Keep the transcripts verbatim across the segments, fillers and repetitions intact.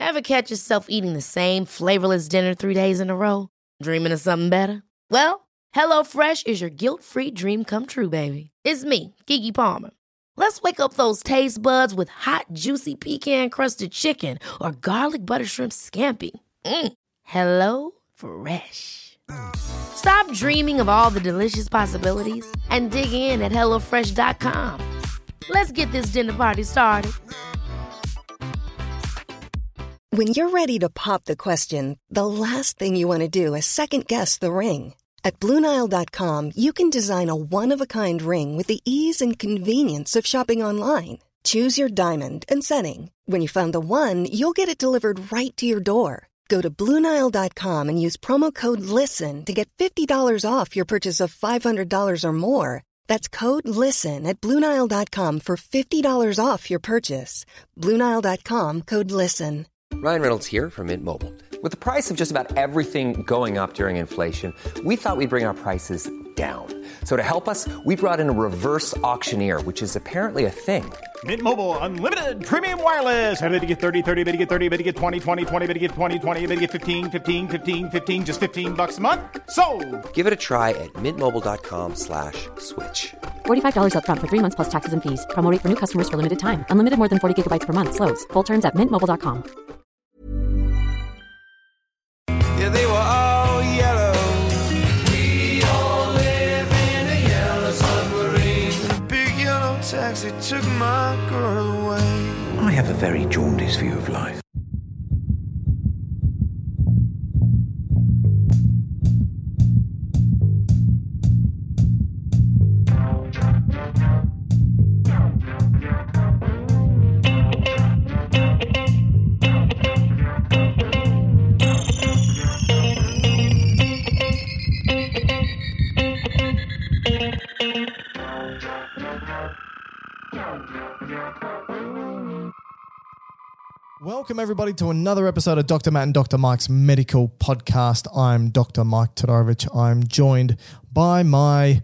Ever catch yourself eating the same flavorless dinner three days in a row? Dreaming of something better? Well, HelloFresh is your guilt-free dream come true, baby. It's me, Keke Palmer. Let's wake up those taste buds with hot, juicy pecan-crusted chicken or garlic butter shrimp scampi. Mm. Hello Fresh. Stop dreaming of all the delicious possibilities and dig in at hello fresh dot com. Let's get this dinner party started. When you're ready to pop the question, the last thing you want to do is second-guess the ring. At Blue Nile dot com, you can design a one-of-a-kind ring with the ease and convenience of shopping online. Choose your diamond and setting. When you find the one, you'll get it delivered right to your door. Go to Blue Nile dot com and use promo code LISTEN to get fifty dollars off your purchase of five hundred dollars or more. That's code LISTEN at Blue Nile dot com for fifty dollars off your purchase. Blue Nile dot com, code LISTEN. Ryan Reynolds here from Mint Mobile. With the price of just about everything going up during inflation, we thought we'd bring our prices down. So to help us, we brought in a reverse auctioneer, which is apparently a thing. Mint Mobile Unlimited Premium Wireless. How to get thirty, thirty, bit to get thirty, bit to get twenty, twenty, twenty, bit to get twenty, twenty, bit to get fifteen, fifteen, fifteen, fifteen, just fifteen bucks a month? Sold! Give it a try at mintmobile.com slash switch. forty-five dollars up front for three months plus taxes and fees. Promo rate for new customers for limited time. Unlimited more than forty gigabytes per month. Slows full terms at mint mobile dot com. Yeah, they were all yellow. We all live in a yellow submarine. The big yellow taxi took my girl away. I have a very jaundiced view of life. Welcome, everybody, to another episode of Doctor Matt and Doctor Mike's Medical Podcast. I'm Doctor Mike Todorovich. I'm joined by my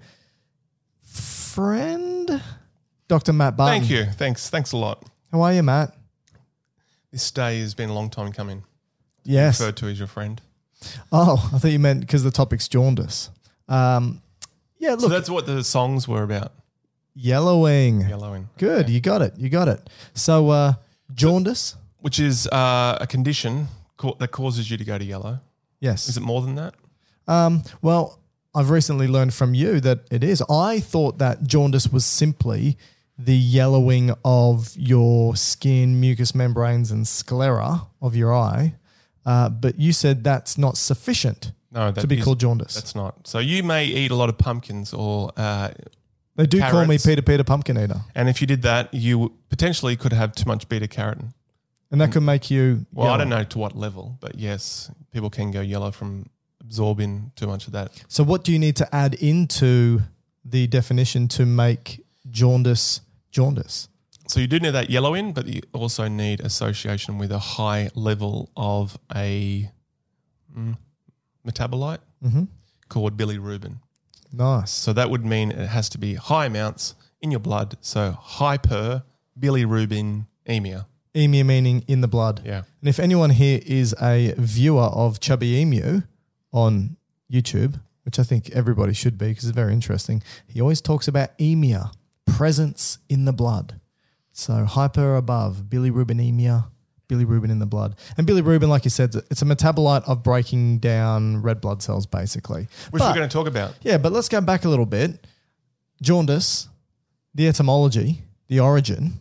friend, Doctor Matt Barton. Thank you. Thanks. Thanks a lot. How are you, Matt? This day has been a long time coming. Yes. Referred to as your friend. Oh, I thought you meant because the topic's jaundice. Um, yeah, look. So that's what the songs were about. Yellowing. Yellowing. Good. Okay. You got it. You got it. So uh, jaundice. Which is uh, a condition ca- that causes you to go to yellow. Yes. Is it more than that? Um, well, I've recently learned from you that it is. I thought that jaundice was simply the yellowing of your skin, mucous membranes and sclera of your eye. Uh, but you said that's not sufficient No, that to be is- called jaundice. That's not. So you may eat a lot of pumpkins or uh, They do call me carrots. Peter Peter Pumpkin Eater. And if you did that, you potentially could have too much beta carotene. And that could make you Well, yellow. I don't know to what level, but yes, people can go yellow from absorbing too much of that. So what do you need to add into the definition to make jaundice jaundice? So you do need that yellowing, but you also need association with a high level of a mm, metabolite Mm-hmm. called bilirubin. Nice. So that would mean it has to be high amounts in your blood. So hyper bilirubinemia. Emu meaning in the blood. Yeah. And if anyone here is a viewer of Chubby Emu on YouTube, which I think everybody should be because it's very interesting, he always talks about emia, presence in the blood. So hyper above, bilirubinemia, bilirubin in the blood. And bilirubin, like you said, it's a metabolite of breaking down red blood cells basically. Which But- we're going to talk about. Yeah, but let's go back a little bit. Jaundice, the etymology, the origin,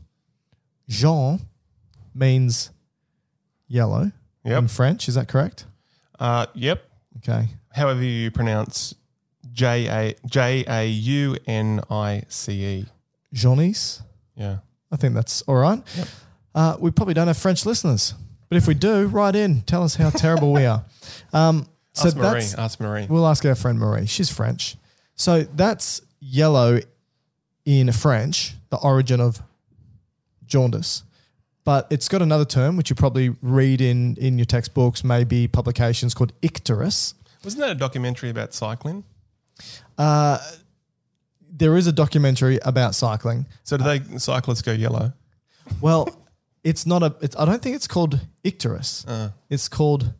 jaune means yellow Yep. in French. Is that correct? Uh, yep. Okay. However you pronounce J A J A U N I C E. Jaunisse. Yeah. I think that's all right. Yep. Uh, we probably don't have French listeners, but if we do, write in. Tell us how terrible we are. Um, so Ask Marie. that's, Ask Marie. we'll ask our friend Marie. She's French. So that's yellow in French, the origin of jaundice. But it's got another term, which you probably read in, in your textbooks, maybe publications, called icterus. Wasn't that a documentary about cycling? Uh, there is a documentary about cycling. So do they cyclists go yellow? Well, It's not a. It's, I don't think it's called Icterus. Uh, It's called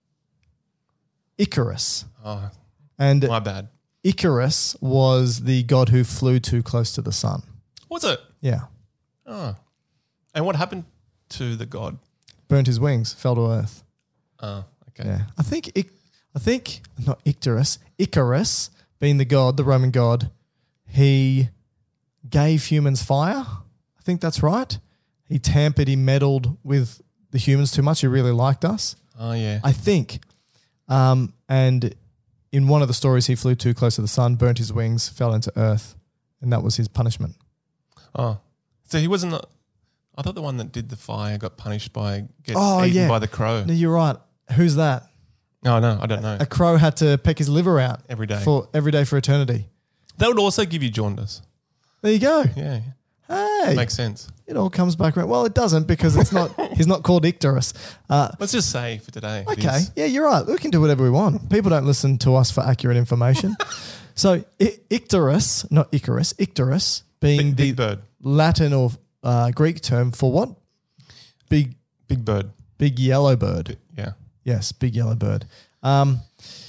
Icarus. oh, And my bad. Icarus was the god who flew too close to the sun. Was it? Yeah. Oh. And what happened to the god? Burnt his wings, fell to earth. Oh, okay. Yeah. I think, Ic- I think, not Icterus, Icarus, being the god, the Roman god, he gave humans fire. I think that's right. He tampered, he meddled with the humans too much. He really liked us. Oh, yeah. I think. Um, and in one of the stories, he flew too close to the sun, burnt his wings, fell into earth, and that was his punishment. Oh. So he wasn't, the, I thought the one that did the fire got punished by getting Oh, eaten yeah. by the crow. No, you're right. Who's that? No, no, I don't know. A crow had to peck his liver out Every day. for every day for eternity. That would also give you jaundice. There you go. Yeah. Hey, Makes sense. it all comes back around. Well, it doesn't because it's not. He's not called Icterus. Uh, Let's just say for today. it okay, is. yeah, you're right. We can do whatever we want. People don't listen to us for accurate information. So I- Icterus, not Icarus, Icterus being Big, the big bird. Latin or uh, Greek term for what? Big, Big bird. big yellow bird. Yeah. Yes, big yellow bird. Um,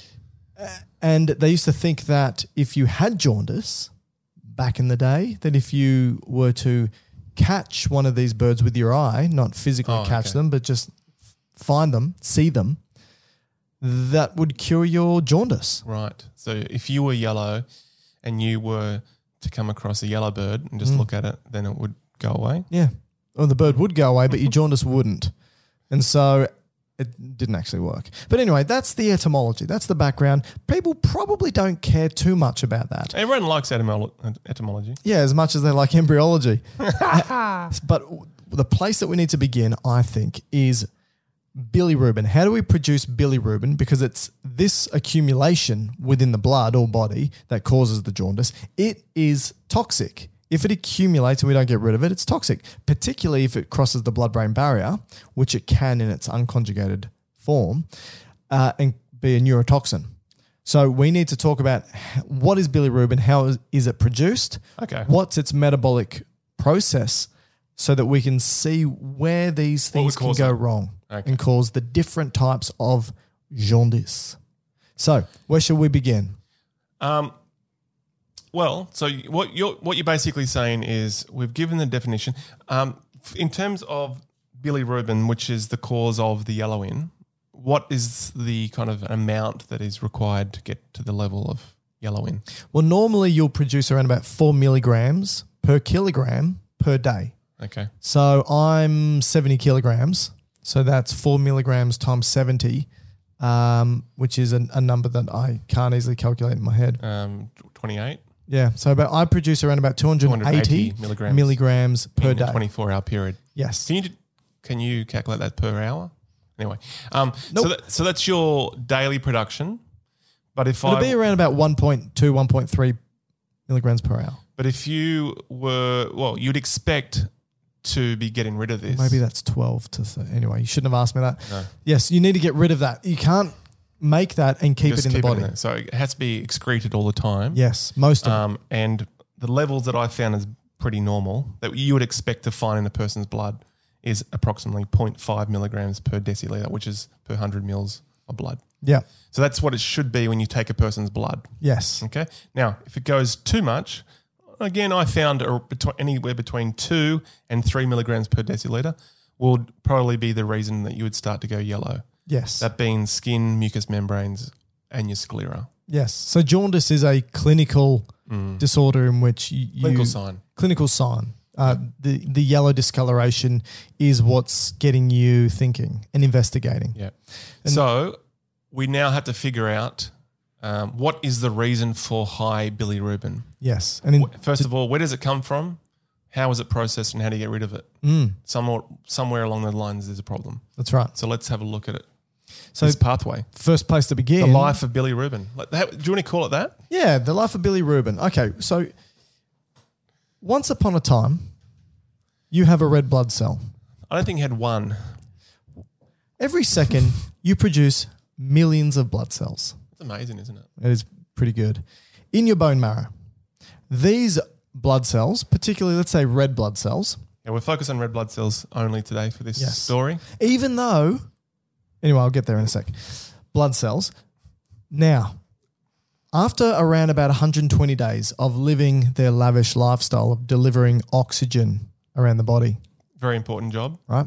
and they used to think that if you had jaundice back in the day, that if you were to catch one of these birds with your eye, not physically Oh, catch okay. them, but just find them, see them, that would cure your jaundice. Right. So if you were yellow and you were to come across a yellow bird and just look at it, then it would go away. Yeah. Well, the bird would go away, but your jaundice wouldn't. And so it didn't actually work. But anyway, that's the etymology. That's the background. People probably don't care too much about that. Everyone likes etymolo- etymology. Yeah, as much as they like embryology. But the place that we need to begin, I think, is bilirubin. How do we produce bilirubin? Because it's this accumulation within the blood or body that causes the jaundice. It is toxic. If it accumulates and we don't get rid of it, it's toxic, particularly if it crosses the blood-brain barrier, which it can in its unconjugated form, uh, and be a neurotoxin. So we need to talk about h- what is bilirubin, how is, is it produced, Okay. what's its metabolic process, so that we can see where these What would things can cause go it? wrong Okay. and cause the different types of jaundice. So where should we begin? Um, well, so what you're what you're basically saying is we've given the definition. Um, f- in terms of bilirubin, which is the cause of the yellowing, what is the kind of amount that is required to get to the level of yellowing? Well, normally you'll produce around about four milligrams per kilogram per day. Okay. So I'm seventy kilograms. So that's four milligrams times seventy, um, which is a, a number that I can't easily calculate in my head. Um, twenty-eight Yeah. So about I produce around about two hundred eighty, two hundred eighty milligrams. milligrams per in day. a twenty-four hour period. Yes. Can you can you calculate that per hour? Anyway, um, Nope. so that, so that's your daily production. But if It'll I be around about one point two, one point three milligrams per hour. but if you were well, you'd expect to be getting rid of this. Maybe that's twelve to th- anyway. You shouldn't have asked me that. No. Yes, you need to get rid of that. You can't make that and keep Just it in keep the body. there. So it has to be excreted all the time. Yes, most of Um, and the levels that I found is pretty normal that you would expect to find in a person's blood is approximately zero point five milligrams per deciliter, which is per one hundred mils of blood. it. Yeah. So that's what it should be when you take a person's blood. Yes. Okay. Now, if it goes too much, again, I found a, between, anywhere between two and three milligrams per deciliter would probably be the reason that you would start to go yellow. Yes. That being skin, mucous membranes, and your sclera. Yes. So jaundice is a clinical disorder in which you, you Clinical sign. Clinical sign. Uh, the the yellow discoloration is what's getting you thinking and investigating. Yeah. So we now have to figure out um, what is the reason for high bilirubin. Yes. And in, First of all, where does it come from? How is it processed, and how do you get rid of it? Mm. Somewhere, somewhere along the lines, there's a problem. that's right. So let's have a look at it. So This pathway, first place to the begin. life of bilirubin. Like that, do you want to call it that? Yeah, the life of bilirubin. Okay, so once upon a time, you have a red blood cell. I don't think you had one. Every second, you produce millions of blood cells. It's amazing, isn't it? It is pretty good. In your bone marrow, these blood cells, particularly let's say red blood cells, Yeah, we're focused on red blood cells only today for this Yes. story. Even though, anyway, I'll get there in a sec. Blood cells. Now, after around about one hundred twenty days of living their lavish lifestyle of delivering oxygen around the body, Very important job. right?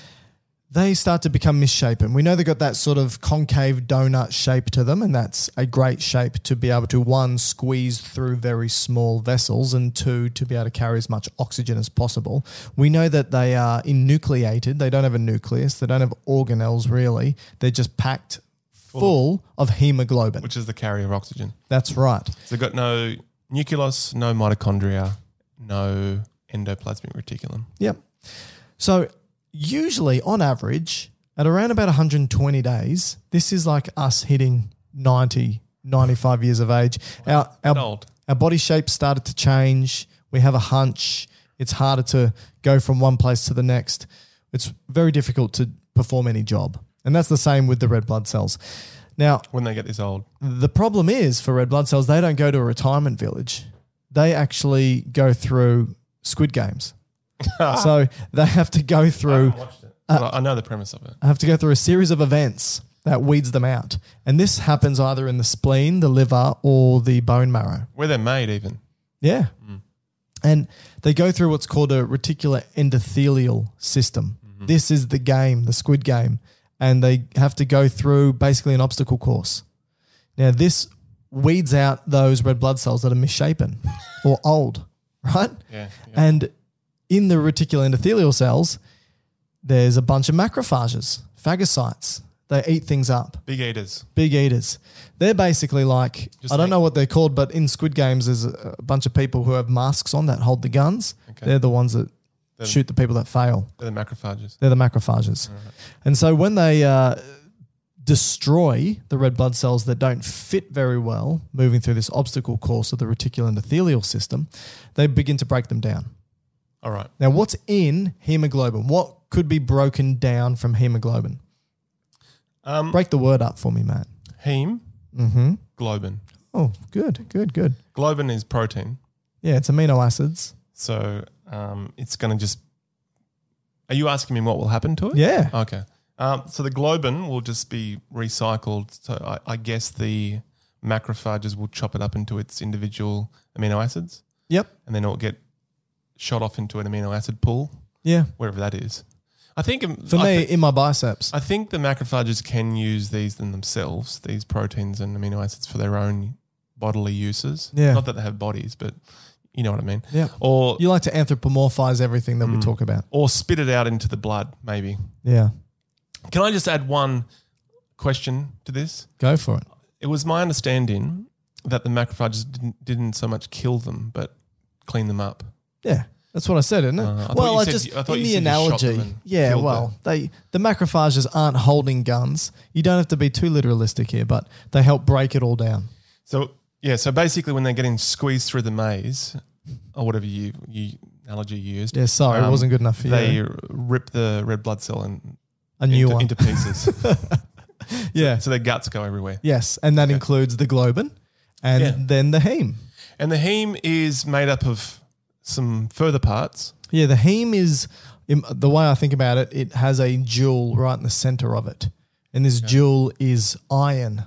They start to become misshapen. We know they've got that sort of concave donut shape to them, and that's a great shape to be able to, one, squeeze through very small vessels, and two, to be able to carry as much oxygen as possible. We know that they are enucleated. They don't have a nucleus. They don't have organelles, really. They're just packed full of hemoglobin. Which is the carrier of oxygen. That's right. So they've got no nucleus, no mitochondria, no endoplasmic reticulum. Yep. So usually, on average, at around about one hundred twenty days, this is like us hitting ninety, ninety-five years of age. Our, That our, old. our body shape started to change. We have a hunch. It's harder to go from one place to the next. It's very difficult to perform any job. And that's the same with the red blood cells. Now, When they get this old. the problem is for red blood cells, they don't go to a retirement village. They actually go through Squid Games. So they have to go I through haven't watched it. But I know the premise of it. have to go through a series of events that weeds them out. And this happens either in the spleen, the liver, or the bone marrow. Where they're made even. Yeah. And they go through what's called a reticular endothelial system. This is the game, the Squid Game. And they have to go through basically an obstacle course. Now, this weeds out those red blood cells that are misshapen or old, right? Yeah. yeah. And in the reticular endothelial cells, there's a bunch of macrophages, phagocytes. They eat things up, Big eaters. big eaters. They're basically like, Just I don't like- know what they're called, but in Squid Games, there's a a bunch of people who have masks on that hold the guns. Okay. They're the ones that They're- shoot the people that fail. They're the macrophages. They're the macrophages. And so when they uh, destroy the red blood cells that don't fit very well, moving through this obstacle course of the reticular endothelial system, they begin to break them down. All right. Now, what's in hemoglobin? What could be broken down from hemoglobin? Um, Break the word up for me, Matt. heme, Mm-hmm. globin. Oh, good, good, good. Globin is protein. Yeah, it's amino acids. So um, it's going to just. Are you asking me what will happen to it? Yeah. Okay. Um, so the globin will just be recycled. So I, I guess the macrophages will chop it up into its individual amino acids, Yep. and then it will get shot off into an amino acid pool, Yeah. wherever that is. I think um, For I me, thi- in my biceps. I think the macrophages can use these in themselves, these proteins and amino acids, for their own bodily uses. Yeah. Not that they have bodies, but you know what I mean. Yeah. Or You like to anthropomorphize everything that we Mm. talk about. or spit it out into the blood, maybe. Yeah. Can I just add one question to this? Go for it. It was my understanding that the macrophages didn't, didn't so much kill them, but clean them up. Yeah. That's what I said, isn't it? Uh, I thought well, you I said just you- I thought in you the said you shot them analogy, and yeah. killed Well, they the macrophages aren't holding guns. You don't have to be too literalistic here, but they help break it all down. So yeah, so basically when they're getting squeezed through the maze, or whatever you, you analogy you used. Yeah, sorry, it um, wasn't good enough for they you. rip the red blood cell and A new into, one. into pieces. Yeah. So their guts go everywhere. Yes, and that includes the globin and Yeah. then the heme. And the heme is made up of some further parts. Yeah, the heme is, im- the way I think about it, it has a jewel right in the center of it. And this jewel is iron,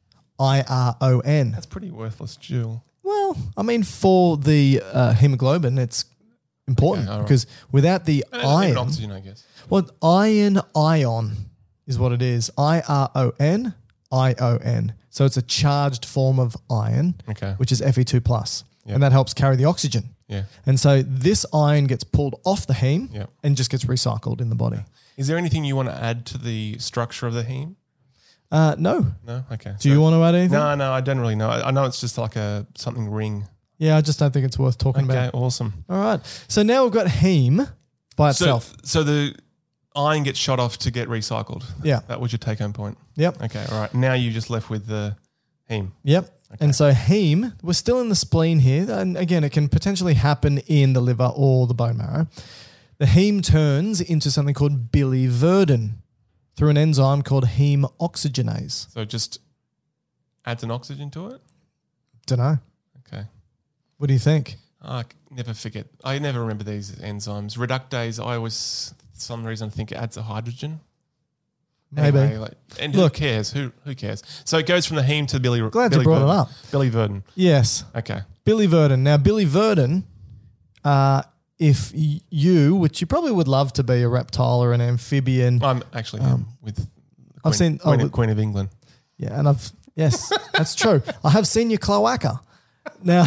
I R O N. That's pretty worthless jewel. Well, I mean, for the uh, hemoglobin, it's important Okay, all right. because without the And, and iron, oxygen, I guess. well, iron ion is what it is. I R O N, I O N. So it's a charged form of iron, Okay. which is F E two plus, Yep. and that helps carry the oxygen. Yeah. And so this iron gets pulled off the heme Yep. and just gets recycled in the body. Is there anything you want to add to the structure of the heme? Uh, no. No? Okay. Do you want to add anything? No, no, I don't really know. I I know it's just like a something ring. Yeah, I just don't think it's worth talking Okay, about. awesome. All right. So now we've got heme by So, itself. so the iron gets shot off to get recycled. Yeah. That was your take home point. Yep. Okay, all right. Now you're just left with the heme. Yep. And so heme, we're still in the spleen here. And again, it can potentially happen in the liver or the bone marrow. The heme turns into something called biliverdin through an enzyme called heme oxygenase. So it just adds an oxygen to it? Don't know. Okay. What do you think? I c- never forget. I never remember these enzymes. Reductase, I always, for some reason, think it adds a hydrogen. Maybe. Anyway, like, and Look. who cares? Who who cares? So it goes from the heme to Billy. Glad Billy you brought Verdon. it up. Billy Verdon. Yes. Okay. Billy Verdon. Now, Billy Verdon, uh, if y- you, which you probably would love to be a reptile or an amphibian. I'm actually um, with the Queen, I've seen- Queen, oh, of, Queen of England. Yeah, and I've, yes, that's true. I have seen your cloaca. Now,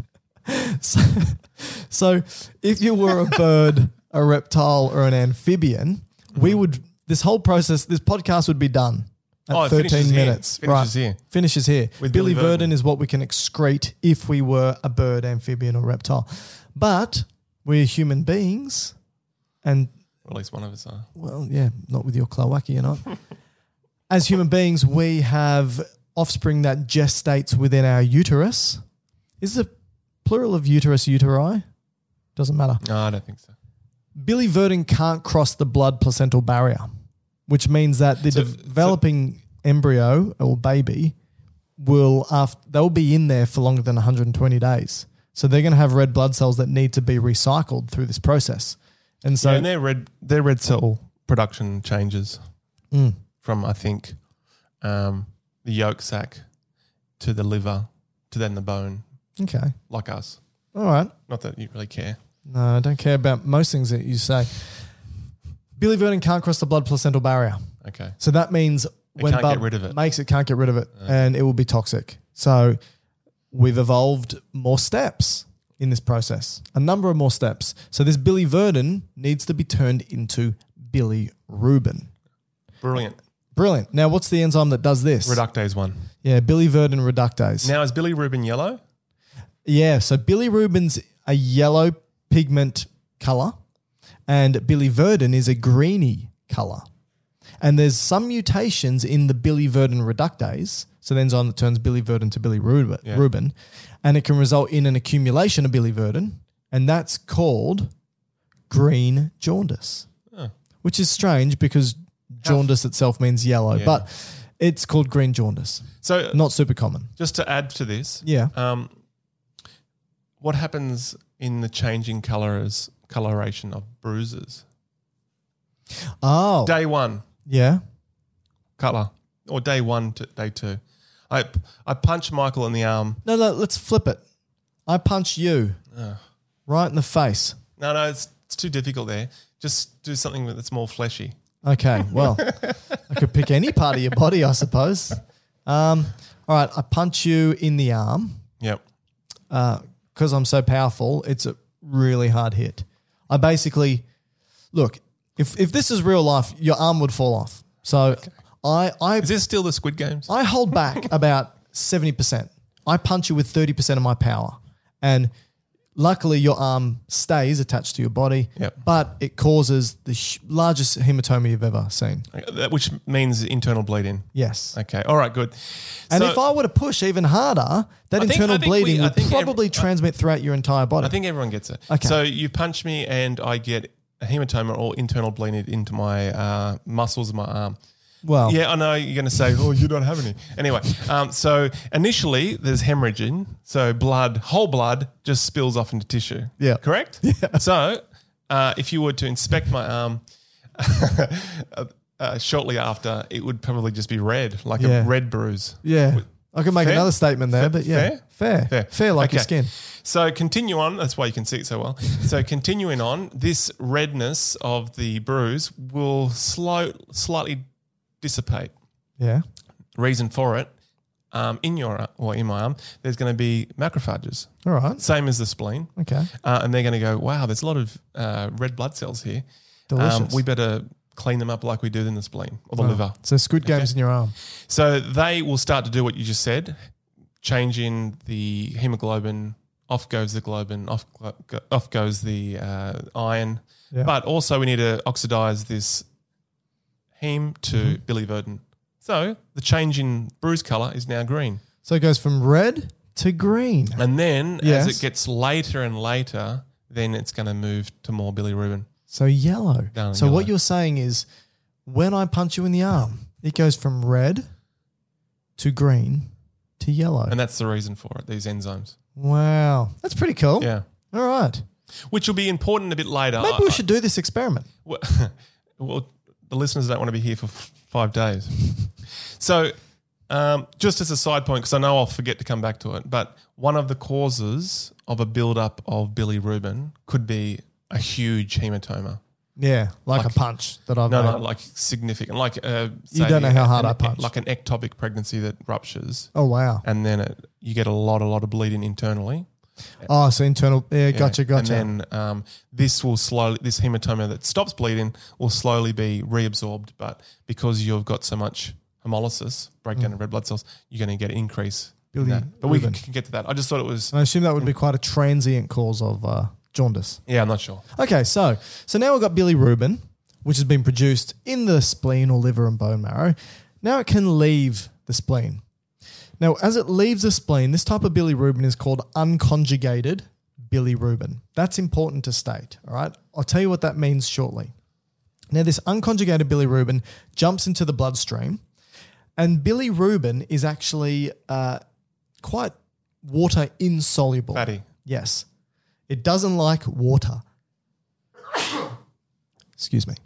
so, so if you were a bird, a reptile, or an amphibian, we would, this whole process, this podcast would be done at Oh, it finishes thirteen here. minutes. Finishes here. Finishes here. With Billy, Billy Verdon Verdon. is what we can excrete if we were a bird, amphibian, or reptile. But we're human beings, and Or at least one of us are. well, yeah, not with your cloaca, you're not. As human beings, we have offspring that gestates within our uterus. Is the plural of uterus uteri? Doesn't matter. No, I don't think so. Billy Verdon can't cross the blood placental barrier, which means that the So- developing embryo or baby will after, they'll be in there for longer than one hundred twenty days. So they're going to have red blood cells that need to be recycled through this process. And so So yeah, and their red their red cell production changes Mm. from I think um, the yolk sac to the liver to then the bone, okay. like us. All right. Not that you really care. No, I don't care about most things that you say. Billy Verdon can't cross the blood placental barrier. Okay. So that means when can't bud get rid of it. makes it can't get rid of it and it will be toxic. So we've evolved more steps in this process, a number of more steps. So this Billy Verdon needs to be turned into bilirubin. Brilliant. Brilliant. Now, what's the enzyme that does this? Reductase one. Yeah, Billy Verdon reductase. Now is bilirubin yellow? Yeah, so bilirubin's a yellow pigment color and biliverdin is a greeny color. And there's some mutations in the biliverdin reductase, so the enzyme that turns biliverdin to bilirubin, Yeah. Rubin, and it can result in an accumulation of biliverdin, and that's called green jaundice, Oh. which is strange because jaundice itself means yellow, Yeah. but it's called green jaundice. So Not super common. just to add to this, Yeah. um, what happens in the changing colors coloration of bruises? Oh, Day one, yeah. color, or day one to day two. I I punch Michael in the arm. No, no, let's flip it. I punch you right in the face. No, no, it's it's too difficult there. Just do something that's more fleshy. Okay, well, I could pick any part of your body, I suppose. Um, all right, I punch you in the arm Yep. because I'm so powerful. It's a really hard hit. I basically look. If if this is real life, your arm would fall off. So I I Is this still the Squid Games? I hold back about seventy percent. I punch you with thirty percent of my power. And luckily your arm stays attached to your body, Yep. but it causes the sh- largest hematoma you've ever seen. That- Which means internal bleeding. Yes. Okay. All right. Good. And So if I were to push even harder, that I think- internal I think we- bleeding I would think every- probably transmit throughout your entire body. I think everyone gets it. Okay. So you punch me and I get a hematoma or internal bleeding into my uh, muscles of my arm. well, Yeah, I know you're going to say, oh, you don't have any. Anyway, um, so initially there's hemorrhaging. So blood, whole blood just spills off into tissue. Yeah. Correct? Yeah. So uh, if you were to inspect my arm uh, uh, shortly after, it would probably just be red, like Yeah. a red bruise. yeah. I could make Fair? another statement there, Fair? but yeah. Fair? Fair. Fair, Fair. like your Okay. skin. So continue on. That's why you can see it so well. So continuing on, this redness of the bruise will slow, slightly dissipate. Yeah. Reason for it, um, in your or in my arm, there's going to be macrophages, All right. same as the spleen, Okay. uh, and they're going to go, wow, there's a lot of uh, red blood cells here. Delicious. Um, we better clean them up like we do in the spleen or the Wow. liver. So Squid Games Okay. in your arm. So they will start to do what you just said, changing the hemoglobin. Off goes the globin, off go- off goes the uh, iron. Yeah. But also we need to oxidize this heme to Mm-hmm. biliverdin. So the change in bruise color is now green. So it goes from red to green. And then Yes. as it gets later and later, then it's going to move to more bilirubin. So yellow. Down so yellow. what you're saying is when I punch you in the arm, it goes from red to green to yellow. And that's the reason for it, these enzymes. Wow. That's pretty cool. Yeah. All right. which will be important a bit later. Maybe we should do this experiment. Well, well, the listeners don't want to be here for f- five days. So um, just as a side point, because I know I'll forget to come back to it, but one of the causes of a build-up of bilirubin could be a huge hematoma. Yeah, like, Like- a punch that I've No, made. no, like significant. Like uh, You say don't know how hard an- I punch. Like an ectopic pregnancy that ruptures, Oh, wow. and then it, you get a lot, a lot of bleeding internally. Oh, so internal. Yeah, gotcha, gotcha. And then um, this will slowly, this hematoma that stops bleeding will slowly be reabsorbed. But because you've got so much hemolysis, breakdown of red blood cells, you're going to get an increase. in Billy that. But we can, Rubin. can get to that. I just thought it was, I assume that would be quite a transient cause of uh, jaundice. yeah, I'm not sure. Okay, so so now we've got bilirubin, which has been produced in the spleen or liver and bone marrow. Now it can leave the spleen. Now, as it leaves the spleen, this type of bilirubin is called unconjugated bilirubin. That's important to state, all right? I'll tell you what that means shortly. Now, this unconjugated bilirubin jumps into the bloodstream, and bilirubin is actually uh, quite water insoluble. Fatty. Yes. It doesn't like water. Excuse me.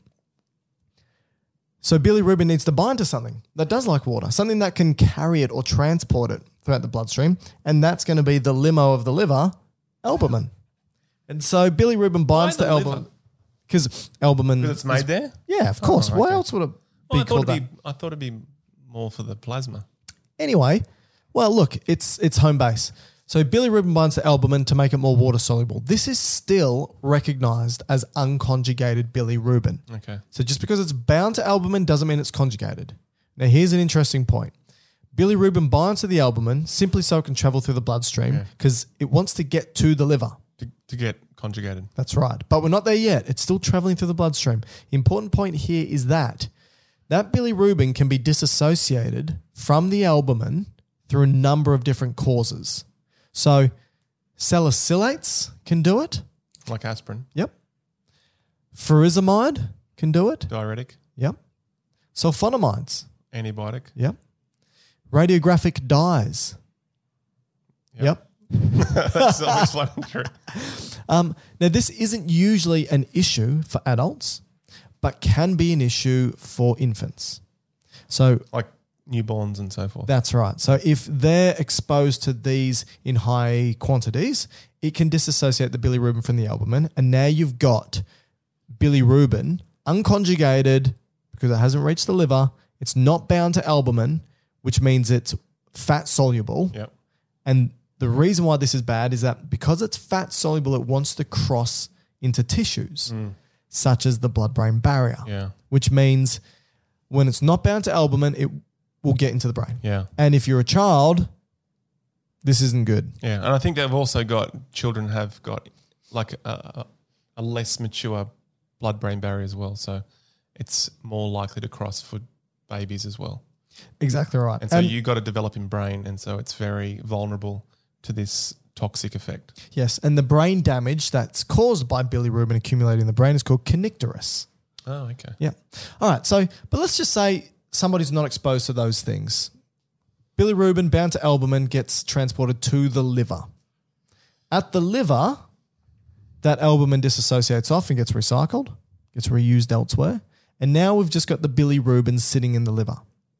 So bilirubin needs to bind to something that does like water, something that can carry it or transport it throughout the bloodstream, and that's going to be the limo of the liver, albumin. And so bilirubin binds Why to the albumin liver? because albumin. Because it's made is- there? Yeah, of course. Oh, Why okay. else would it be Well, I, thought called it'd that? be, I thought it'd be more for the plasma. Anyway, well, look, it's it's home base. So bilirubin binds to albumin to make it more water soluble. This is still recognized as unconjugated bilirubin. Okay. So just because it's bound to albumin doesn't mean it's conjugated. Now, here's an interesting point. Bilirubin binds to the albumin simply so it can travel through the bloodstream because it wants to get to the liver. To, to get conjugated. That's right. But we're not there yet. It's still traveling through the bloodstream. The important point here is that that bilirubin can be disassociated from the albumin through a number of different causes. So salicylates can do it. Like aspirin. Yep. Furosemide can do it. Diuretic. Yep. Sulfonamides. Antibiotic. Yep. Radiographic dyes. Yep. That's self-explanatory. Um, now, this isn't usually an issue for adults, but can be an issue for infants. So Like newborns and so forth. that's right. So if they're exposed to these in high quantities, it can disassociate the bilirubin from the albumin. And now you've got bilirubin unconjugated because it hasn't reached the liver. It's not bound to albumin, which means it's fat soluble. Yep. And the reason why this is bad is that because it's fat soluble, it wants to cross into tissues, such as the blood-brain barrier, Yeah. which means when it's not bound to albumin, it will get into the brain. Yeah. And if you're a child, this isn't good. Yeah. And I think they've also got, children have got like a, a, a less mature blood-brain barrier as well. So it's more likely to cross for babies as well. Exactly right. And so you got a developing brain, and so it's very vulnerable to this toxic effect. Yes, and the brain damage that's caused by bilirubin accumulating in the brain is called kernicterus. Oh, okay. Yeah. All right. So, but let's just say somebody's not exposed to those things. Bilirubin bound to albumin gets transported to the liver. At the liver, that albumin disassociates off and gets recycled, gets reused elsewhere. And now we've just got the bilirubin sitting in the liver.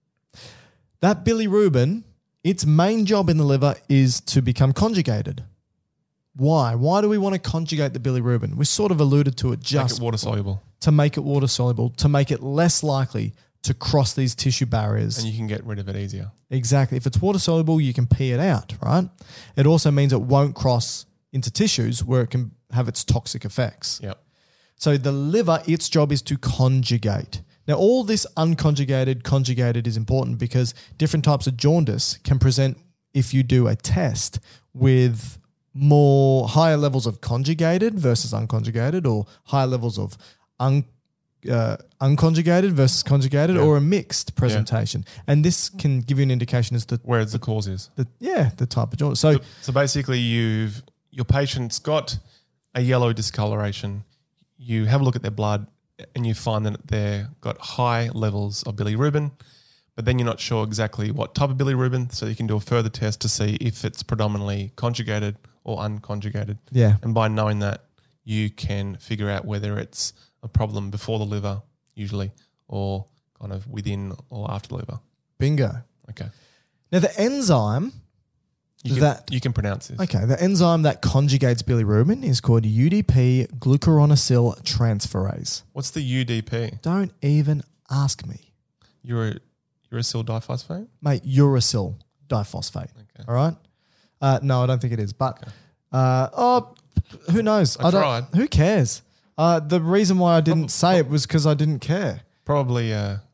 That bilirubin, its main job in the liver is to become conjugated. Why? Why do we want to conjugate the bilirubin? We sort of alluded to it Make just it water soluble. to make it water soluble, to make it less likely to cross these tissue barriers. And you can get rid of it easier. Exactly. If it's water soluble, you can pee it out, right? It also means it won't cross into tissues where it can have its toxic effects. Yep. So the liver, its job is to conjugate. Now, all this unconjugated, conjugated is important because different types of jaundice can present if you do a test with more higher levels of conjugated versus unconjugated, or higher levels of un, uh, unconjugated versus conjugated, Yeah. or a mixed presentation. And this can give you an indication as to Where the cause is. the yeah the type of jaundice. So, So, so basically, you've your patient's got a yellow discoloration. You have a look at their blood, and you find that they've got high levels of bilirubin, but then you're not sure exactly what type of bilirubin. So you can do a further test to see if it's predominantly conjugated or unconjugated. Yeah. And by knowing that, you can figure out whether it's a problem before the liver, usually, or kind of within or after the liver. Bingo. Okay. Now, the enzyme You can, that you can pronounce this. okay, the enzyme that conjugates bilirubin is called U D P glucuronosyl transferase. What's the U D P? Don't even ask me, Uro, uracil diphosphate? mate. Uracil diphosphate. Okay. All right. Uh, no, I don't think it is. But uh, oh, who knows? I don't, tried. Who cares? Uh, the reason why I didn't say it was because I didn't care. Probably a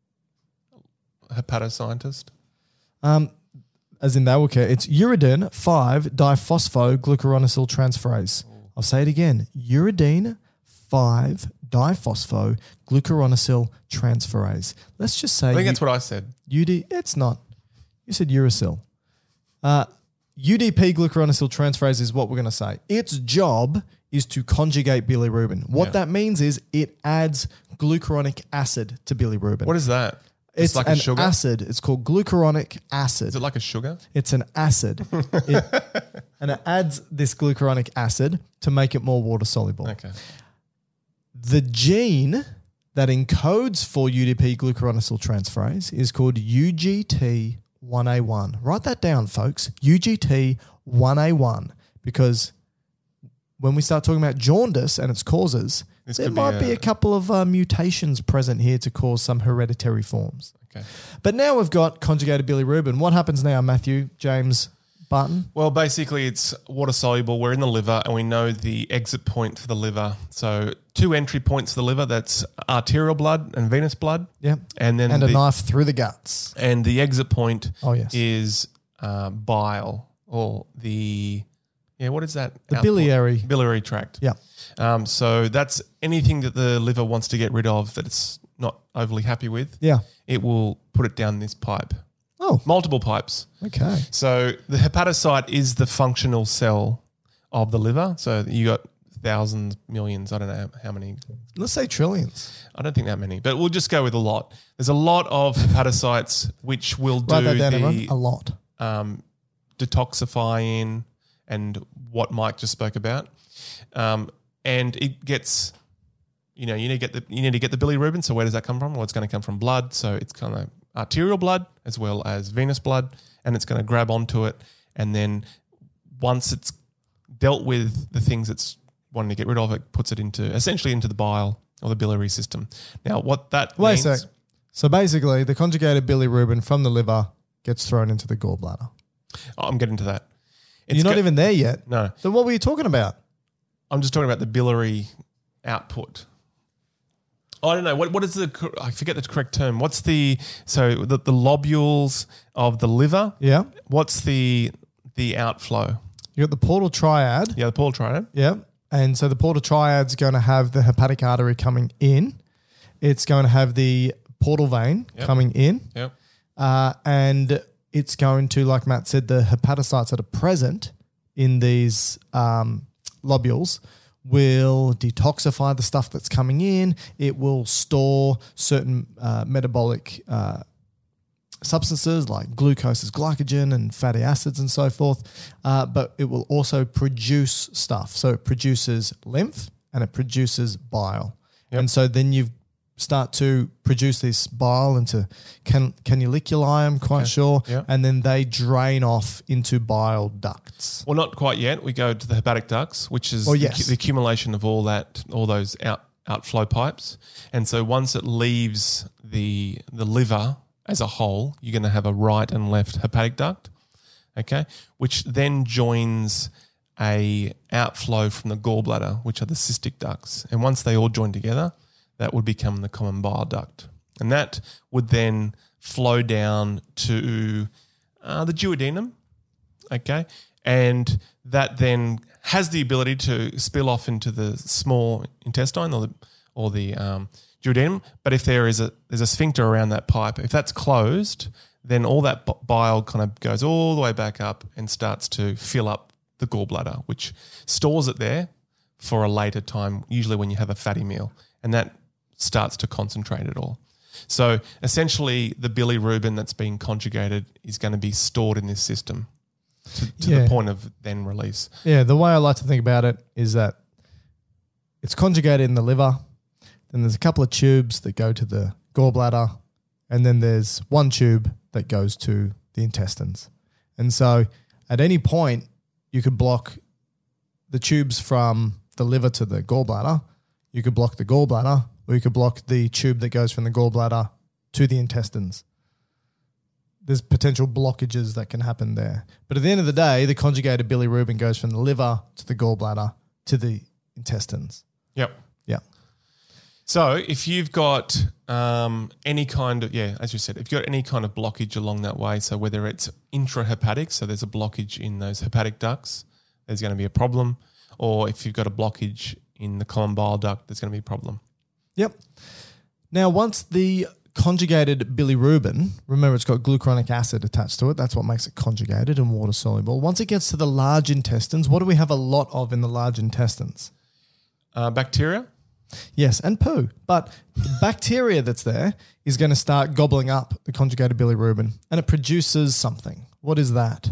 hepatoscientist. Um, as in they will care. It's uridine five diphosphoglucuronosyl transferase. I'll say it again. Uridine five diphosphoglucuronosyl transferase. Let's just say I think that's what I said. U D. It's not. You said uracil. Uh, U D P glucuronosyl transferase is what we're going to say. Its job is to conjugate bilirubin. What Yeah. that means is it adds glucuronic acid to bilirubin. What is that? It's like an a sugar? acid. It's called glucuronic acid. Is it like a sugar? It's an acid. It- and it adds this glucuronic acid to make it more water soluble. Okay. The gene that encodes for U D P glucuronosyl transferase is called U G T one A one. Write that down, folks. U G T one A one, because when we start talking about jaundice and its causes, This there could be might be a, a- couple of uh, mutations present here to cause some hereditary forms. Okay. But now we've got conjugated bilirubin. What happens now, Matthew, James, Barton? Well, basically, it's water soluble. We're in the liver, and we know the exit point for the liver. So, two entry points for the liver. That's arterial blood and venous blood. Yeah. And then And a the, knife through the guts. And the exit point Oh, yes. is uh, bile or the yeah. What is that? The output? biliary. biliary tract. Yeah. Um, so that's anything that the liver wants to get rid of that it's not overly happy with. Yeah. It will put it down this pipe. Oh, Multiple pipes. okay. So the hepatocyte is the functional cell of the liver. So you got thousands, millions, I don't know how many. Let's say trillions. I don't think that many, but we'll just go with a lot. There's a lot of hepatocytes which will do Write that down, everyone. the A lot. um, detoxifying and what Mike just spoke about. Um, and it gets, you know, you need to get the you need to get the bilirubin. So where does that come from? Well, it's going to come from blood. So it's kind of arterial blood as well as venous blood, and it's going to grab onto it. And then once it's dealt with the things it's wanting to get rid of, it puts it into essentially into the bile or the biliary system. Now, what that Wait means, a sec. So basically, the conjugated bilirubin from the liver gets thrown into the gallbladder. Oh, I'm getting to that. It's You're not go- even there yet. No, Then what were you talking about? I'm just talking about the biliary output. Oh, I don't know. What what is the cor- I forget the correct term. What's the so the, the lobules of the liver? Yeah. What's the the outflow? You got the portal triad. Yeah, the portal triad. Yeah. And so the portal triad's going to have the hepatic artery coming in. It's going to have the portal vein Yep. coming in. Yep. Uh, and it's going to, like Matt said, the hepatocytes that are present in these um, lobules will detoxify the stuff that's coming in. It will store certain uh, metabolic uh, substances like glucose as glycogen and fatty acids and so forth. Uh, but it will also produce stuff. So it produces lymph and it produces bile. Yep. And so then you start to produce this bile into can, canaliculi, I'm quite sure. Yep. And then they drain off into bile ducts. Well, not quite yet. We go to the hepatic ducts, which is Oh, the, yes. the accumulation of all that, all those out, outflow pipes. And so once it leaves the the liver as a whole, you're going to have a right and left hepatic duct, okay, which then joins a outflow from the gallbladder, which are the cystic ducts. And once they all join together, that would become the common bile duct. And that would then flow down to uh, the duodenum, okay? And that then has the ability to spill off into the small intestine or the, or the um, duodenum. But if there is a there's a sphincter around that pipe, if that's closed, then all that b- bile kind of goes all the way back up and starts to fill up the gallbladder, which stores it there for a later time, usually when you have a fatty meal. And that starts to concentrate it all. So essentially the bilirubin that's being conjugated is going to be stored in this system. to, to Yeah. the point of then release. Yeah, the way I like to think about it is that it's conjugated in the liver, then there's a couple of tubes that go to the gallbladder, and then there's one tube that goes to the intestines. And so at any point, you could block the tubes from the liver to the gallbladder, you could block the gallbladder, or you could block the tube that goes from the gallbladder to the intestines. There's potential blockages that can happen there. But at the end of the day, the conjugated bilirubin goes from the liver to the gallbladder to the intestines. Yep. Yeah. So if you've got um, any kind of, yeah, as you said, if you've got any kind of blockage along that way, so whether it's intrahepatic, so there's a blockage in those hepatic ducts, there's going to be a problem. Or if you've got a blockage in the common bile duct, there's going to be a problem. Yep. Now, once the conjugated bilirubin, remember it's got glucuronic acid attached to it. That's what makes it conjugated and water soluble. Once it gets to the large intestines, what do we have a lot of in the large intestines? Uh, bacteria? Yes, and poo. But the bacteria that's there is going to start gobbling up the conjugated bilirubin and it produces something. What is that?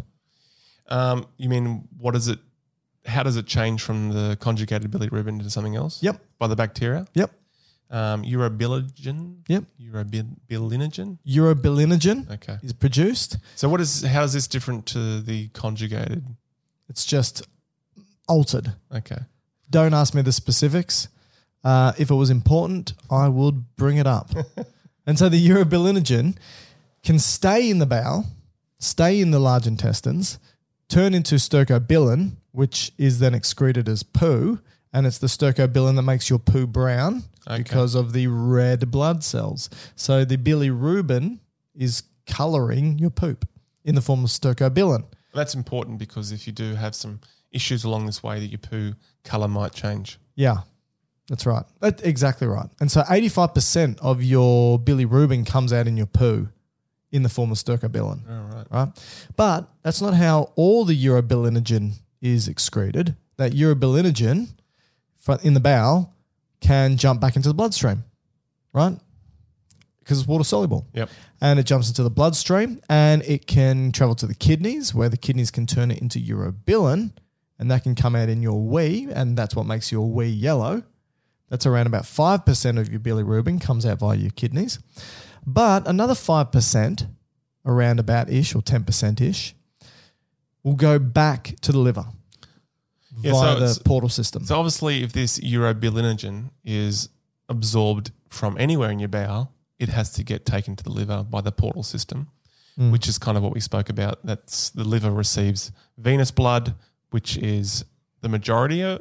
Um, you mean, what is it? How does it change from the conjugated bilirubin to something else? Yep. By the bacteria? Yep. Um, urobilinogen? Yep. Urobilinogen? Urobilinogen Okay. is produced. So what is, how is this different to the conjugated? It's just altered. Okay. Don't ask me the specifics. Uh, if it was important, I would bring it up. And so the urobilinogen can stay in the bowel, stay in the large intestines, turn into stercobilin, which is then excreted as poo, and it's the stercobilin that makes your poo brown Okay. because of the red blood cells. So the bilirubin is colouring your poop in the form of stercobilin. That's important because if you do have some issues along this way, that your poo colour might change. Yeah, that's right. That's exactly right. And so eighty-five percent of your bilirubin comes out in your poo in the form of stercobilin. All right. Right? But that's not how all the urobilinogen is excreted. That urobilinogen fro- in the bowel can jump back into the bloodstream, right? Because it's water soluble. Yep. And it jumps into the bloodstream and it can travel to the kidneys where the kidneys can turn it into urobilin and that can come out in your wee and that's what makes your wee yellow. That's around about five percent of your bilirubin comes out via your kidneys. But another five percent, around about ish or ten percent ish, will go back to the liver Yeah, via so the it's- portal system. So obviously if this urobilinogen is absorbed from anywhere in your bowel, it has to get taken to the liver by the portal system, Mm. which is kind of what we spoke about. That's the liver receives venous blood, which is the majority of,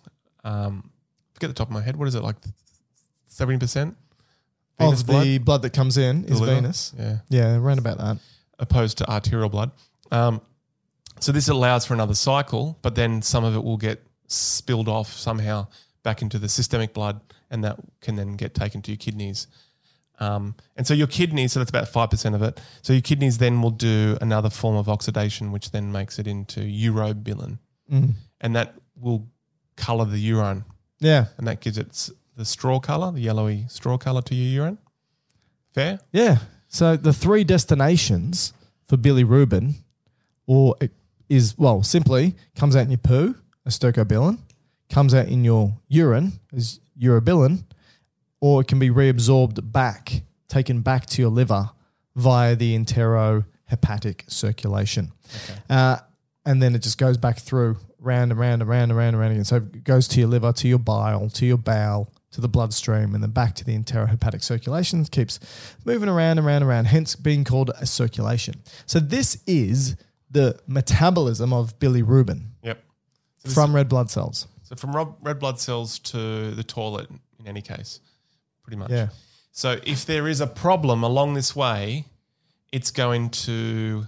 um, forget the top of my head, what is it, like seventy percent? Venous of the blood that comes in The is liver? venous. Yeah. Yeah, around about that. Opposed to arterial blood. Um, so this allows for another cycle, but then some of it will get spilled off somehow back into the systemic blood, and that can then get taken to your kidneys. Um, and so your kidneys, so that's about five percent of it. So your kidneys then will do another form of oxidation, which then makes it into urobilin. Mm. And that will colour the urine. Yeah. And that gives it s- the straw colour, the yellowy straw colour to your urine. Fair? Yeah. So the three destinations for bilirubin or it is, well, simply comes out in your poo as stercobilin, comes out in your urine as urobilin, or it can be reabsorbed back, taken back to your liver via the enterohepatic circulation. Okay. Uh, and then it just goes back through round and round and round and round and round again. So it goes to your liver, to your bile, to your bowel, to the bloodstream, and then back to the enterohepatic circulation. It keeps moving around and around and around, hence being called a circulation. So this is the metabolism of bilirubin Yep. So this from red blood cells. So from ro- red blood cells to the toilet, in any case, pretty much. Yeah. So if there is a problem along this way, it's going to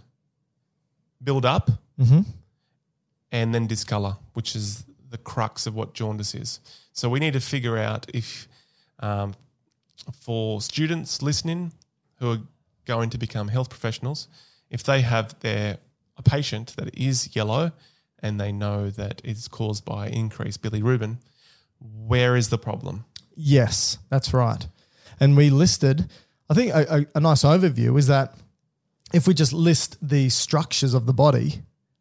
build up Mm-hmm. and then discolour, which is the crux of what jaundice is. So we need to figure out if, um, for students listening who are going to become health professionals, if they have their a patient that is yellow and they know that it's caused by increased bilirubin, where is the problem? Yes, that's right. And we listed, I think a, a, a nice overview is that if we just list the structures of the body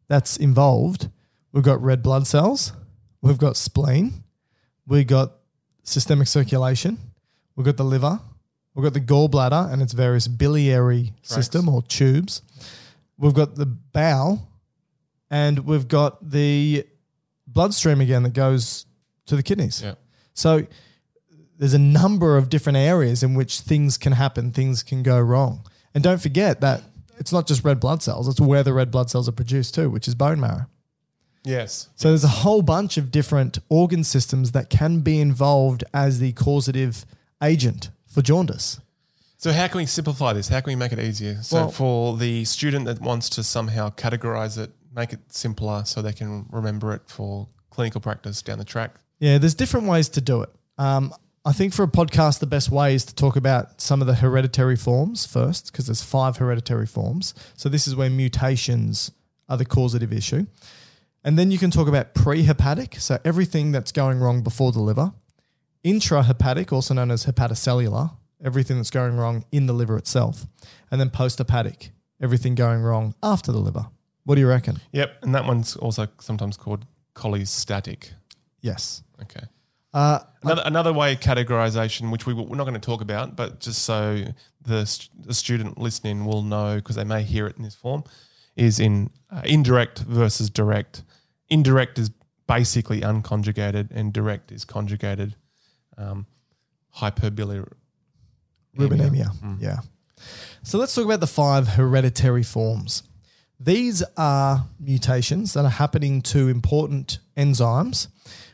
that's involved, we've got red blood cells, we've got spleen, we've got systemic circulation, we've got the liver, we've got the gallbladder and its various biliary system or tubes, we've got the bowel, and we've got the bloodstream again that goes to the kidneys. Yeah. So there's a number of different areas in which things can happen, things can go wrong. And don't forget that it's not just red blood cells, it's where the red blood cells are produced too, which is bone marrow. Yes. So there's a whole bunch of different organ systems that can be involved as the causative agent for jaundice. So how can we simplify this? How can we make it easier? So Well- for the student that wants to somehow categorize it, make it simpler so they can remember it for clinical practice down the track. Yeah, there's different ways to do it. Um, I think for a podcast, the best way is to talk about some of the hereditary forms first, because there's five hereditary forms. So this is where mutations are the causative issue. And then you can talk about prehepatic, so everything that's going wrong before the liver. Intrahepatic, also known as hepatocellular, everything that's going wrong in the liver itself. And then posthepatic, everything going wrong after the liver. What do you reckon? Yep, and that one's also sometimes called cholestatic. Yes. Okay. Uh, Another, another way of categorization, which we, we're not going to talk about, but just so the, st- the student listening will know, because they may hear it in this form, is in uh, indirect versus direct. Indirect is basically unconjugated, and direct is conjugated. Um, hyperbilirubinemia. Rubinemia, Mm. yeah. So let's talk about the five hereditary forms. These are mutations that are happening to important enzymes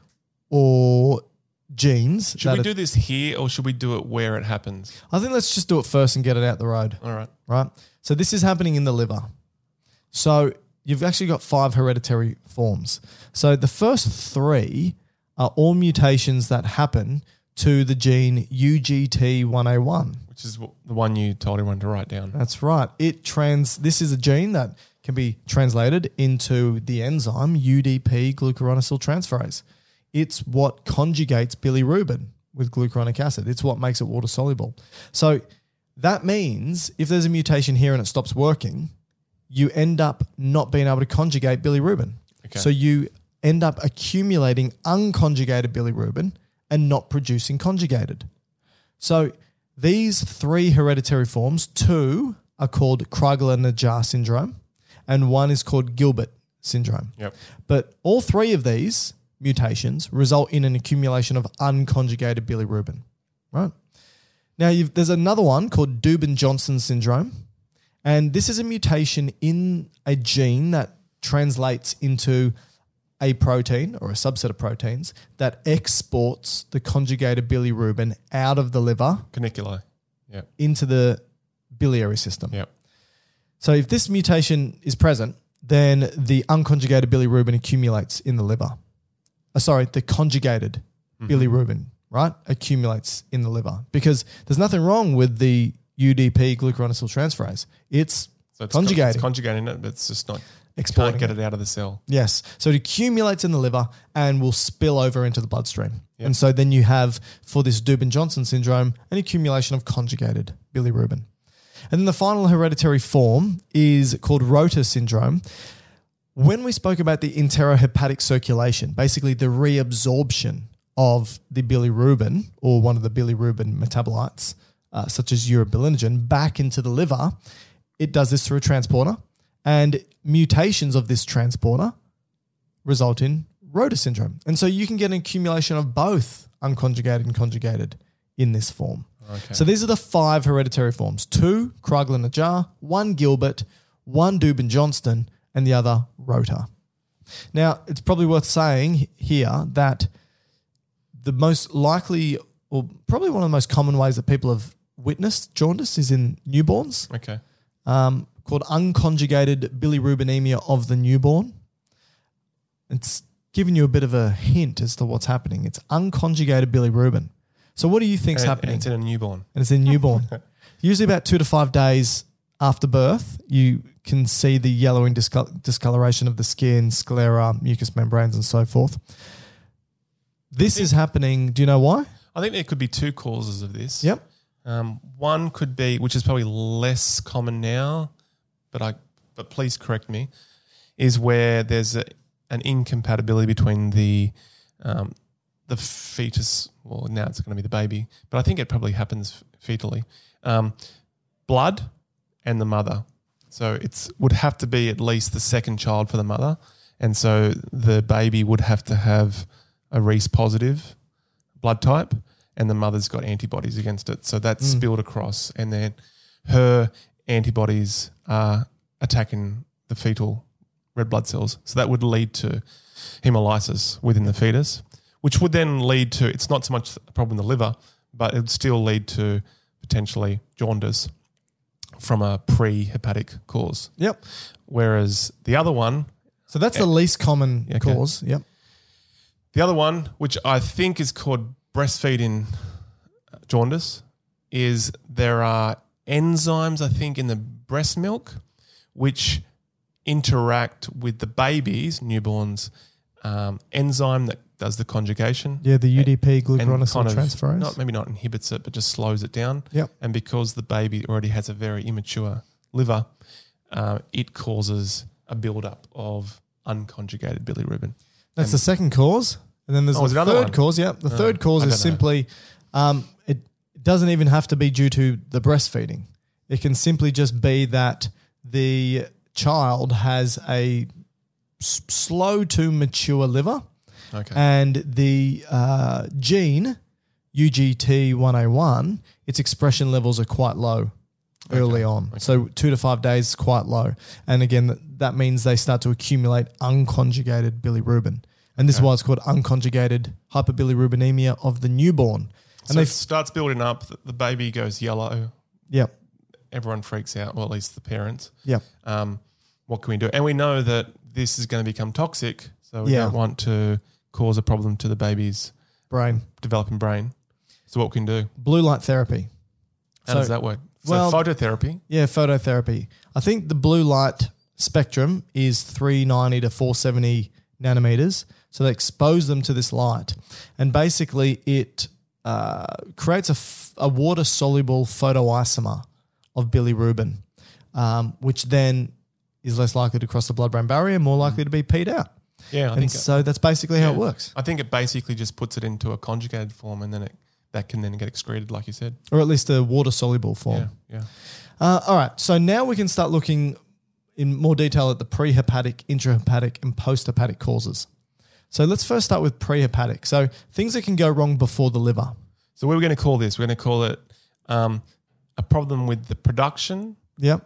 or genes. Should that we are- do this here, or should we do it where it happens? I think let's just do it first and get it out the road. All right. Right? So this is happening in the liver. So you've actually got five hereditary forms. So the first three are all mutations that happen to the gene U G T one A one. Which is wh- the one you told everyone to write down. That's right. It trans. This is a gene that can be translated into the enzyme U D P glucuronyl transferase. It's what conjugates bilirubin with glucuronic acid. It's what makes it water soluble. So that means if there's a mutation here and it stops working, you end up not being able to conjugate bilirubin. Okay. So you end up accumulating unconjugated bilirubin and not producing conjugated. So these three hereditary forms, two are called Crigler-Najjar syndrome and one is called Gilbert syndrome. Yep. But all three of these mutations result in an accumulation of unconjugated bilirubin, right? Now, you've, there's another one called Dubin-Johnson syndrome, and this is a mutation in a gene that translates into a protein or a subset of proteins that exports the conjugated bilirubin out of the liver Caniculi. Yep. into the biliary system. Yep. So if this mutation is present, then the unconjugated bilirubin accumulates in the liver. Uh, sorry, the conjugated Mm-hmm. bilirubin, right, accumulates in the liver because there's nothing wrong with the U D P glucuronyl transferase. It's So it's conjugating. It's conjugating it, but it's just not Exporting Can't get it. it out of the cell. Yes. So it accumulates in the liver and will spill over into the bloodstream. Yep. And so then you have, for this Dubin-Johnson syndrome, an accumulation of conjugated bilirubin. And then the final hereditary form is called Rotor syndrome. When we spoke about the enterohepatic circulation, basically the reabsorption of the bilirubin or one of the bilirubin metabolites, uh, such as urobilinogen, back into the liver, it does this through a transporter. And mutations of this transporter result in Rotor syndrome. And so you can get an accumulation of both unconjugated and conjugated in this form. Okay. So these are the five hereditary forms. Two, Crigler-Najjar, one Gilbert, one Dubin-Johnston, and the other Rotor. Now, it's probably worth saying here that the most likely, or probably one of the most common ways that people have witnessed jaundice is in newborns. Okay. Um, called unconjugated bilirubinemia of the newborn. It's giving you a bit of a hint as to what's happening. It's unconjugated bilirubin. So what do you think's And happening? It's in a newborn. And it's in newborn. Usually about two to five days after birth, you can see the yellowing discol- discoloration of the skin, sclera, mucous membranes, and so forth. This is happening. Do you know why? I think there could be two causes of this. Yep. Um, one could be, which is probably less common now, but I, but please correct me, is where there's a, an incompatibility between the um, the fetus. Well, now it's going to be the baby, but I think it probably happens fetally. Um, blood and the mother. So it's would have to be at least the second child for the mother, and so the baby would have to have a Rhees positive blood type, and the mother's got antibodies against it. So that's mm. spilled across, and then her antibodies are attacking the fetal red blood cells. So that would lead to hemolysis within the fetus, which would then lead to, it's not so much a problem in the liver, but it would still lead to potentially jaundice from a pre-hepatic cause. Yep. Whereas the other one... So that's the least common okay. cause. Yep. The other one, which I think is called breastfeeding jaundice, is there are enzymes, I think, in the breast milk which interact with the baby's, newborn's, um, enzyme that does the conjugation. Yeah, the U D P and, glucuronosyl kind of transferase. Not, maybe not inhibits it, but just slows it down. Yep. And because the baby already has a very immature liver, uh, it causes a buildup of unconjugated bilirubin. That's and the second cause. And then there's oh, the another third one? cause. Yeah, the Oh, third cause I is don't know. simply um, it doesn't even have to be due to the breastfeeding. It can simply just be that the child has a s- slow to mature liver, Okay. and the uh, gene U G T one A one, its expression levels are quite low early Okay. on. Okay. So two to five days is quite low. And again, th- that means they start to accumulate unconjugated bilirubin. And this Okay. is why it's called unconjugated hyperbilirubinemia of the newborn. And so they it starts building up. The- The baby goes yellow. Yep. Everyone freaks out, well, at least the parents. Yep. Um, what can we do? And we know that this is going to become toxic, so we Yeah. don't want to cause a problem to the baby's Brain. developing brain. So what can we do? Blue light therapy. How So- does that work? So well- phototherapy. Yeah, phototherapy. I think the blue light spectrum is three ninety to four seventy nanometers. So they expose them to this light. And basically it uh, creates a, f- a water-soluble photoisomer of bilirubin, um, which then is less likely to cross the blood-brain barrier, more likely to be peed out. Yeah, I and think so that's basically how yeah. it works. I think it basically just puts it into a conjugated form, and then it that can then get excreted, like you said. Or at least a water-soluble form. Yeah, yeah. Uh, all right, so now we can start looking in more detail at the prehepatic, intrahepatic, and posthepatic causes. So let's first start with prehepatic. So things that can go wrong before the liver. So what are we going to call this? We're going to call it um, a problem with the production Yep.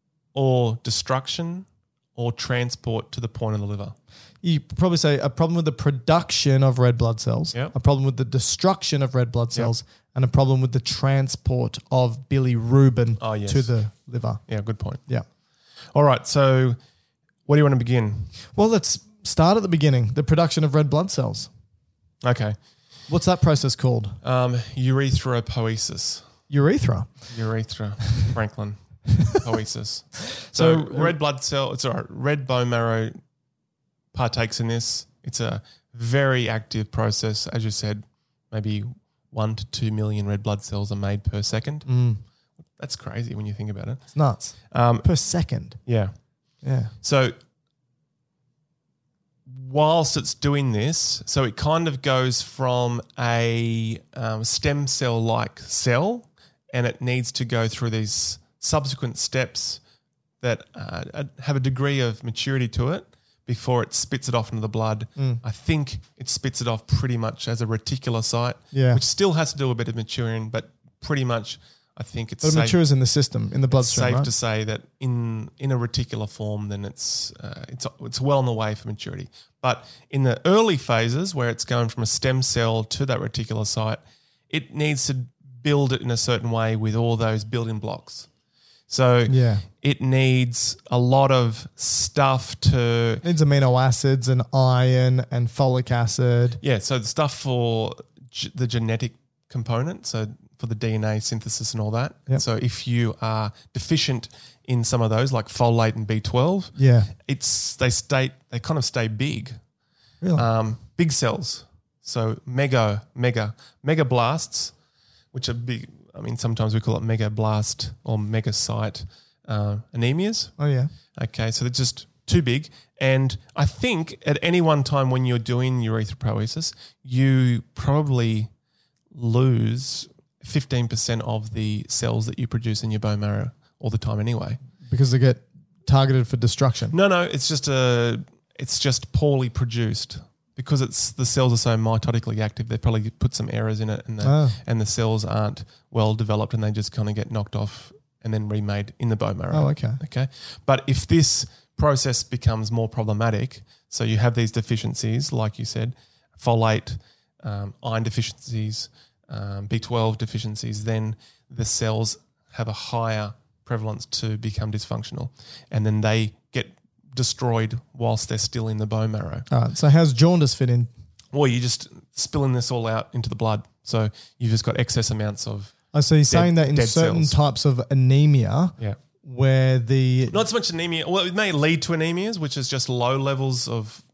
or destruction or transport to the point of the liver. You probably say a problem with the production of red blood cells, Yep. a problem with the destruction of red blood cells, and a problem with the transport of bilirubin Oh, yes. to the liver. Yeah, good point. Yeah. All right, so where do you want to begin? Well, let's start at the beginning, the production of red blood cells. Okay. What's that process called? Um, erythropoiesis. Urethra. Urethra, Franklin. Poiesis. So, So, red blood cell, sorry, red bone marrow partakes in this. It's a very active process. As you said, maybe one to two million red blood cells are made per second. Mm, That's crazy when you think about it. it's nuts. Um, Per second. yeah. Yeah. So whilst it's doing this, so it kind of goes from a um, stem cell-like cell, and it needs to go through these subsequent steps that uh, have a degree of maturity to it before it spits it off into the blood. Mm. I think it spits it off pretty much as a reticulocyte, Yeah. which still has to do a bit of maturing, but pretty much I think it's But it safe, matures in the system, in the it's bloodstream, safe right? to say that in in a reticular form, then it's uh, it's it's well on the way for maturity. But in the early phases, where it's going from a stem cell to that reticulocyte, it needs to build it in a certain way with all those building blocks. So Yeah. it needs a lot of stuff to It needs amino acids and iron and folic acid. yeah. So the stuff for g- the genetic component, so for the D N A synthesis and all that. Yep. So if you are deficient in some of those, like folate and B twelve, Yeah. it's they stay they kind of stay big, Really? um, big cells. So mega mega megablasts, which are big. I mean, sometimes we call it megablast or megacyte uh, anemias. oh, yeah. Okay, so they're just too big. And I think at any one time when you're doing erythropoiesis, you probably lose fifteen percent of the cells that you produce in your bone marrow all the time anyway. Because they get targeted for destruction. No, no, it's just a, it's just poorly produced because it's the cells are so mitotically active. They probably put some errors in it, and the Oh. and the cells aren't well developed, and they just kind of get knocked off and then remade in the bone marrow. Oh, okay. Okay, but if this process becomes more problematic, so you have these deficiencies, like you said, folate, um, iron deficiencies, um, B twelve deficiencies, then the cells have a higher prevalence to become dysfunctional, and then they get destroyed whilst they're still in the bone marrow. All right. So how's jaundice fit in? Or you just spilling this all out into the blood, so you've just got excess amounts of. Oh, so you're saying that in dead certain cells. types of anemia, Yeah. where the Not so much anemia. Well, it may lead to anemias, which is just low levels of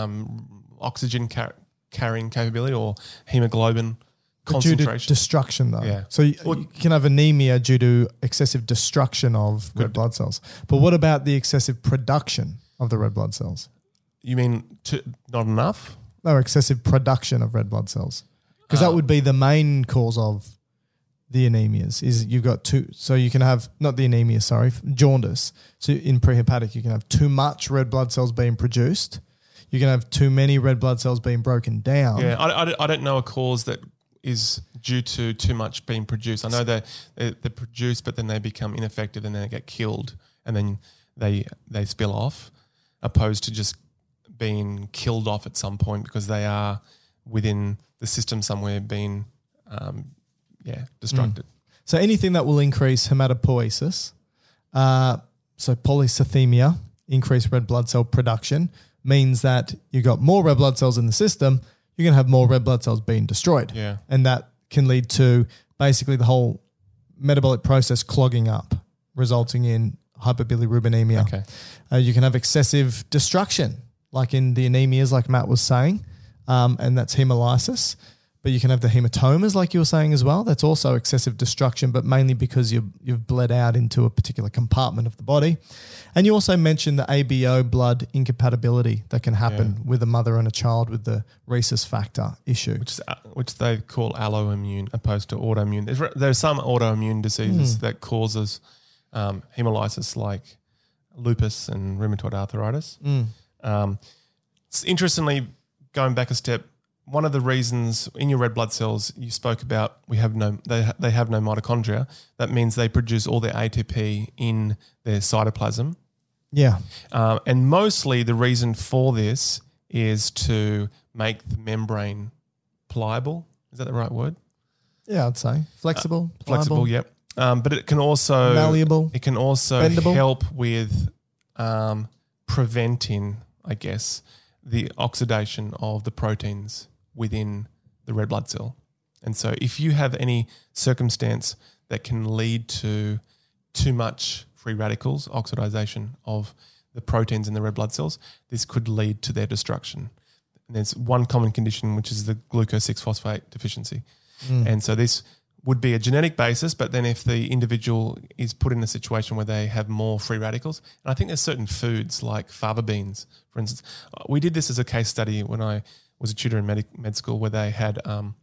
um, oxygen car- carrying capability or hemoglobin but due to concentration. destruction, though. Yeah. So you, Well- you can have anemia due to excessive destruction of red blood cells. But what about the excessive production of the red blood cells? You mean to, not enough? No, excessive production of red blood cells. Because Oh. that would be the main cause of the anemias is you've got two. So you can have, not the anemia, sorry, jaundice. So in prehepatic, you can have too much red blood cells being produced. You can have too many red blood cells being broken down. Yeah, I, I, I don't know a cause that is due to too much being produced. I know that they're, they're produced, but then they become ineffective and then they get killed and then they they spill off, opposed to just being killed off at some point because they are within the system somewhere being, um, yeah, destructed. So anything that will increase hematopoiesis, uh, so polycythemia, increased red blood cell production, means that you've got more red blood cells in the system, you're going to have more red blood cells being destroyed. Yeah. And that can lead to basically the whole metabolic process clogging up, resulting in hyperbilirubinemia. Okay. Uh, you can have excessive destruction, like in the anemias, like Matt was saying, um, and that's hemolysis. But you can have the hematomas, like you were saying as well. That's also excessive destruction, but mainly because you've, you've bled out into a particular compartment of the body. And you also mentioned the A B O blood incompatibility that can happen Yeah. with a mother and a child with the rhesus factor issue. Which is, uh, which they call alloimmune opposed to autoimmune. There's, re- there's some autoimmune diseases that causes um, hemolysis, like lupus and rheumatoid arthritis. Um, it's interestingly, going back a step, one of the reasons in your red blood cells you spoke about, we have no they ha- they have no mitochondria. That means they produce all their A T P in their cytoplasm. Yeah. Um, and mostly the reason for this is to make the membrane pliable. Is that the right word? Yeah, I'd say. Flexible. Uh, Flexible, pliable. yep. Um, but it can also Malleable. It can also Bendable. help with um, preventing, I guess, the oxidation of the proteins within the red blood cell. And so if you have any circumstance that can lead to too much free radicals, oxidization of the proteins in the red blood cells, this could lead to their destruction. And there's one common condition, which is the glucose six phosphate deficiency. And so this would be a genetic basis, but then if the individual is put in a situation where they have more free radicals, and I think there's certain foods like fava beans, for instance. We did this as a case study when I was a tutor in med, med school where they had, um,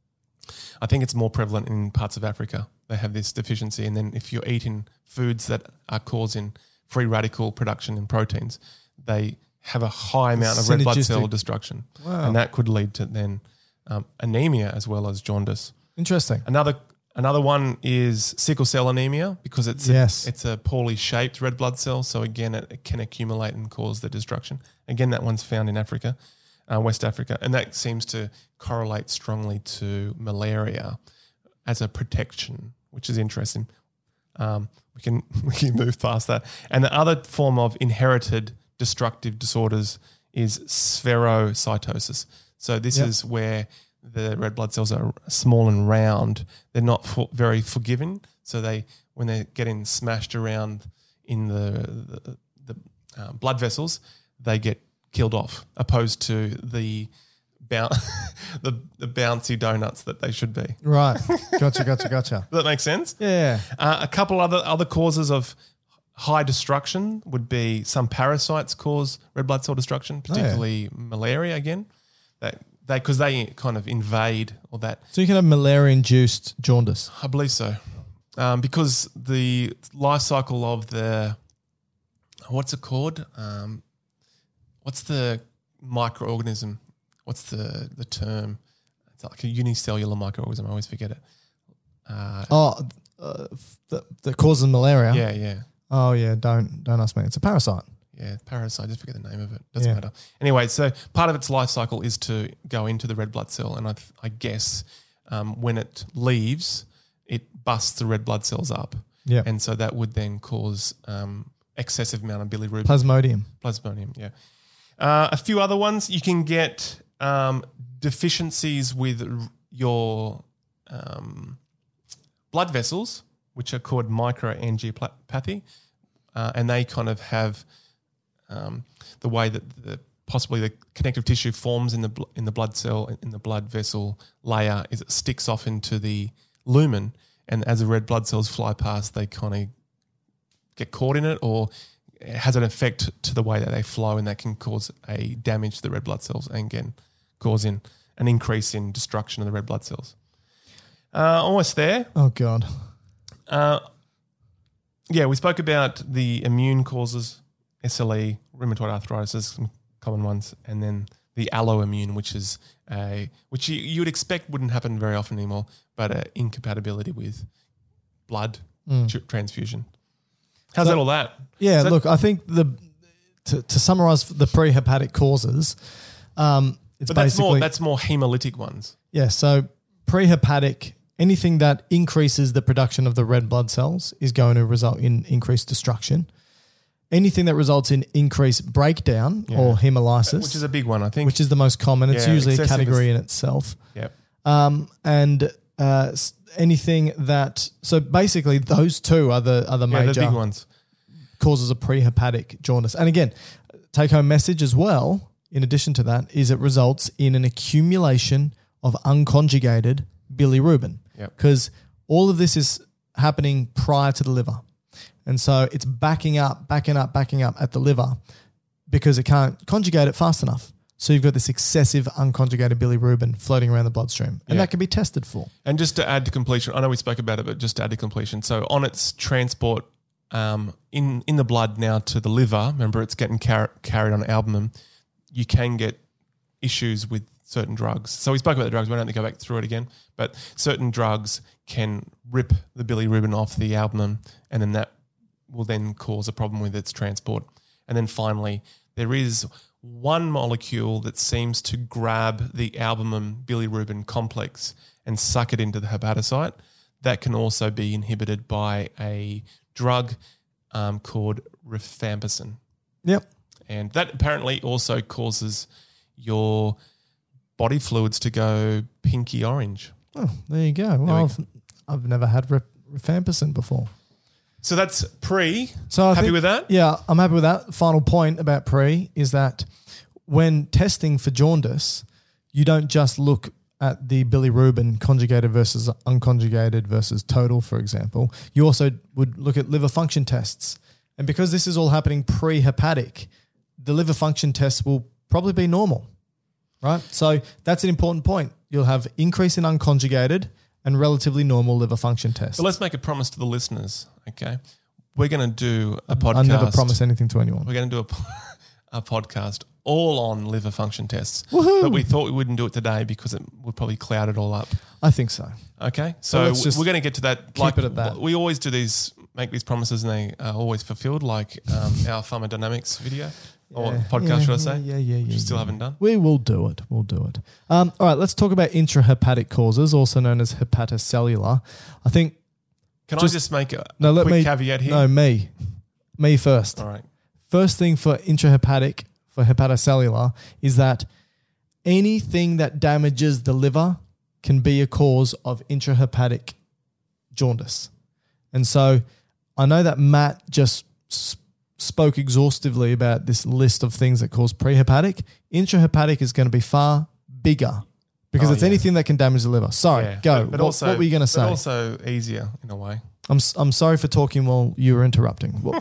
I think it's more prevalent in parts of Africa. They have this deficiency, and then if you're eating foods that are causing free radical production in proteins, they have a high amount of red blood cell Synergistic. destruction. Wow. And that could lead to then um, anemia as well as jaundice. Interesting. Another another one is sickle cell anemia because it's Yes. a, it's a poorly shaped red blood cell. So again, it, it can accumulate and cause the destruction. Again, that one's found in Africa, uh, West Africa, and that seems to correlate strongly to malaria as a protection, which is interesting. Um, we can we can move past that. And the other form of inherited destructive disorders is spherocytosis. So this Yep. is where the red blood cells are small and round. They're not for, very forgiving. So they, when they're getting smashed around in the the, the uh, blood vessels, they get killed off, opposed to the boun- the, the bouncy donuts that they should be. Right. Gotcha, gotcha, gotcha. Does that make sense? Yeah. Uh, a couple other other causes of high destruction would be some parasites cause red blood cell destruction, particularly oh, yeah. malaria again. That they because they kind of invade all that. So you can have malaria-induced jaundice. I believe so, um, because the life cycle of the what's it called? Um, what's the microorganism? What's the the term? It's like a unicellular microorganism. I always forget it. Uh, oh, uh, the, the causes malaria. Yeah, yeah. Oh yeah, don't don't ask me. It's a parasite. Yeah, parasite. I just forget the name of it. Doesn't Yeah. matter. Anyway, so part of its life cycle is to go into the red blood cell, and I, th- I guess um, when it leaves, it busts the red blood cells up. Yeah. And so that would then cause um, excessive amount of bilirubin. Plasmodium. Plasmodium, yeah. Uh, a few other ones. You can get um, deficiencies with r- your um, blood vessels, which are called microangiopathy, uh, and they kind of have um, the way that the, possibly the connective tissue forms in the bl- in the blood cell, in the blood vessel layer, is it sticks off into the lumen, and as the red blood cells fly past, they kind of get caught in it, or it has an effect to the way that they flow, and that can cause a damage to the red blood cells and again causing an increase in destruction of the red blood cells. Uh, almost there. Oh God. Uh, yeah, we spoke about the immune causes, S L E, rheumatoid arthritis, some common ones, and then the alloimmune, which is a which you, you would expect wouldn't happen very often anymore, but an incompatibility with blood Mm. tr- transfusion. How's So- that all that? Yeah, Is that- look, I think the to, to summarize the pre-hepatic causes, um, it's but that's basically more that's more hemolytic ones. yeah. So pre-hepatic, anything that increases the production of the red blood cells is going to result in increased destruction. Anything that results in increased breakdown Yeah. or hemolysis, Which is a big one, I think. which is the most common. It's Yeah, usually a excessive category is- in itself. Yep. Um, and uh, s- anything that so basically those two are the are the Yeah, major the big ones. causes of pre-hepatic jaundice. And again, take home message as well, in addition to that, is it results in an accumulation of unconjugated bilirubin. Yep. Because all of this is happening prior to the liver. And so it's backing up, backing up, backing up at the liver because it can't conjugate it fast enough. So you've got this excessive unconjugated bilirubin floating around the bloodstream. And Yeah. that can be tested for. And just to add to completion, I know we spoke about it, but just to add to completion. So on its transport um, in, in the blood now to the liver, remember it's getting car- carried on albumin, you can get issues with certain drugs. So we spoke about the drugs. We don't have to go back through it again. But certain drugs can rip the bilirubin off the albumin, and then that will then cause a problem with its transport. And then finally, there is one molecule that seems to grab the albumin bilirubin complex and suck it into the hepatocyte. That can also be inhibited by a drug um, called rifampicin. Yep. And that apparently also causes your body fluids to go pinky orange. Oh, there you go. Well, we I've, I've never had rif- rifampicin before. So that's pre. So I Happy think- with that? Yeah, I'm happy with that. Final point about pre is that when testing for jaundice, you don't just look at the bilirubin conjugated versus unconjugated versus total, for example. You also would look at liver function tests. And because this is all happening pre-hepatic, the liver function tests will probably be normal, right? So that's an important point. You'll have increase in unconjugated and relatively normal liver function tests. So let's make a promise to the listeners, okay? We're going to do a podcast. I never promise anything to anyone. We're going to do a, a podcast all on liver function tests. Woohoo! But we thought we wouldn't do it today because it would probably cloud it all up. I think so. Okay? So So let's just we're going to get to that. keep it at that. We always do these, make these promises and they are always fulfilled, like um, our thermodynamics video or Yeah, podcast, yeah, should I say? Yeah, yeah, yeah. Which we yeah, still yeah. haven't done. We will do it. We'll do it. Um, all right, let's talk about intrahepatic causes, also known as hepatocellular. I think. Can Just- I just make a, No, a let quick me. caveat here? No, me. Me first. All right. First thing for intrahepatic, for hepatocellular, is that anything that damages the liver can be a cause of intrahepatic jaundice. And so I know that Matt just s- spoke exhaustively about this list of things that cause prehepatic. Intrahepatic is going to be far bigger because Oh, it's yeah. anything that can damage the liver. Sorry, Yeah, go. But, but what, also, what were you going to say? But also easier in a way. I'm s- I'm sorry for talking while you were interrupting. Well,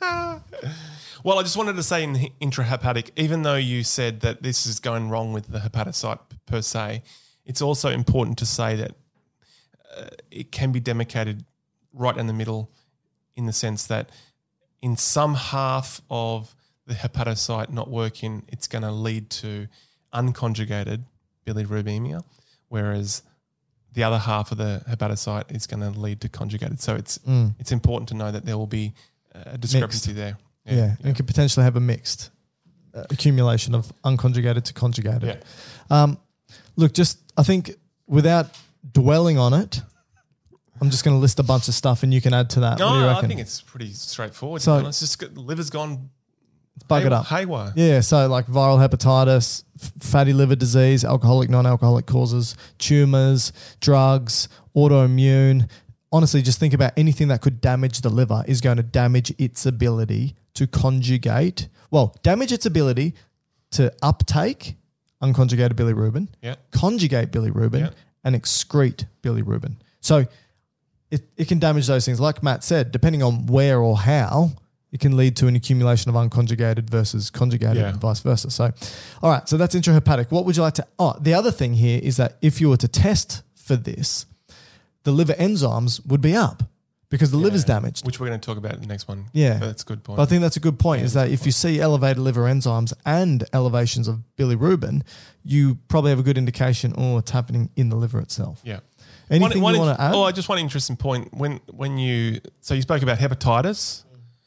Well, I just wanted to say in intrahepatic, even though you said that this is going wrong with the hepatocyte per se, it's also important to say that uh, it can be demarcated right in the middle, in the sense that in some half of the hepatocyte not working, it's going to lead to unconjugated bilirubemia, whereas the other half of the hepatocyte is going to lead to conjugated. So it's Mm. it's important to know that there will be a discrepancy Mixed. there. yeah, and could potentially have a mixed uh, accumulation of unconjugated to conjugated. Yeah. Um, look, just I think without dwelling on it, I'm just going to list a bunch of stuff, and you can add to that. What do you No, I reckon? think it's pretty straightforward. So- So, it's just got- liver's gone Bug it hay- up. haywire. Yeah, so like viral hepatitis, f- fatty liver disease, alcoholic, non-alcoholic causes, tumors, drugs, autoimmune. Honestly, just think about anything that could damage the liver is going to damage its ability to conjugate. Well, damage its ability to uptake unconjugated bilirubin, Yeah. conjugate bilirubin, Yeah. and excrete bilirubin. So it, it can damage those things. Like Matt said, depending on where or how, it can lead to an accumulation of unconjugated versus conjugated Yeah. and vice versa. So, all right, so that's intrahepatic. What would you like to? Oh, the other thing here is that if you were to test for this, the liver enzymes would be up because the liver's damaged. Which we're going to talk about in the next one. Yeah. But that's a good point. But I think that's a good point, Yeah, is that if you see elevated liver enzymes and elevations of bilirubin, you probably have a good indication, oh, it's happening in the liver itself. yeah. Anything One- you one want to int- add? Oh, just one interesting point. When when you so you spoke about hepatitis,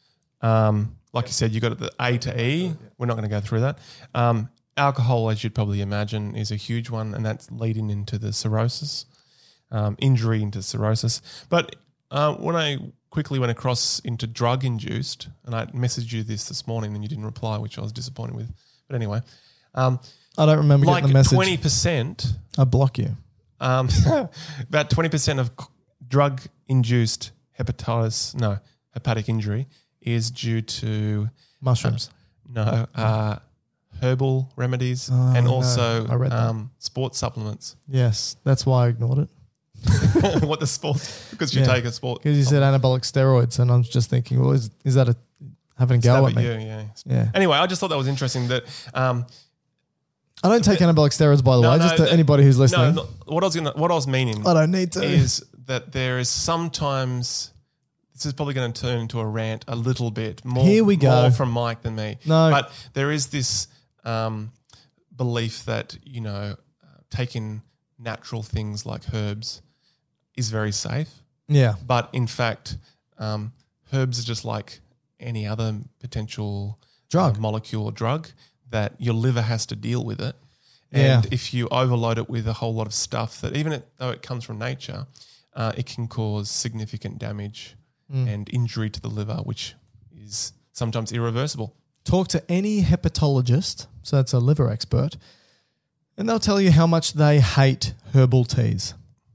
um, like you said, you got it the A to E. We're not going to go through that. Um, alcohol, as you'd probably imagine, is a huge one, and that's leading into the cirrhosis, um, injury into cirrhosis. But uh, when I quickly went across into drug induced, and I messaged you this this morning, and you didn't reply, which I was disappointed with. But anyway, um, I don't remember like getting the message. twenty percent. I block you. Um, about twenty percent of drug-induced hepatitis, no, hepatic injury is due to Mushrooms. no uh, herbal remedies Oh, and no. also I read that. um, sports supplements. Yes, that's why I ignored it. What the sports? Because you Yeah. take a sport. Because you said anabolic steroids, and I'm just thinking, well, is, is that a having a go Stab at at me? you, yeah. Yeah. Anyway, I just thought that was interesting that. Um, I don't take anabolic steroids, by the no, way, no, just to that- anybody who's no, listening. no, what I was gonna, what I was meaning. I don't need to. Is that there is sometimes. This is probably going to turn into a rant a little bit more. Here we go. More from Mike than me. No. but there is this um, belief that you know uh, taking natural things like herbs is very safe. Yeah. But in fact, um, herbs are just like any other potential Drug. uh, molecule or drug that your liver has to deal with it. Yeah. And if you overload it with a whole lot of stuff that even it, though it comes from nature, uh, it can cause significant damage Mm. and injury to the liver, which is sometimes irreversible. Talk to any hepatologist, so that's a liver expert, and they'll tell you how much they hate herbal teas,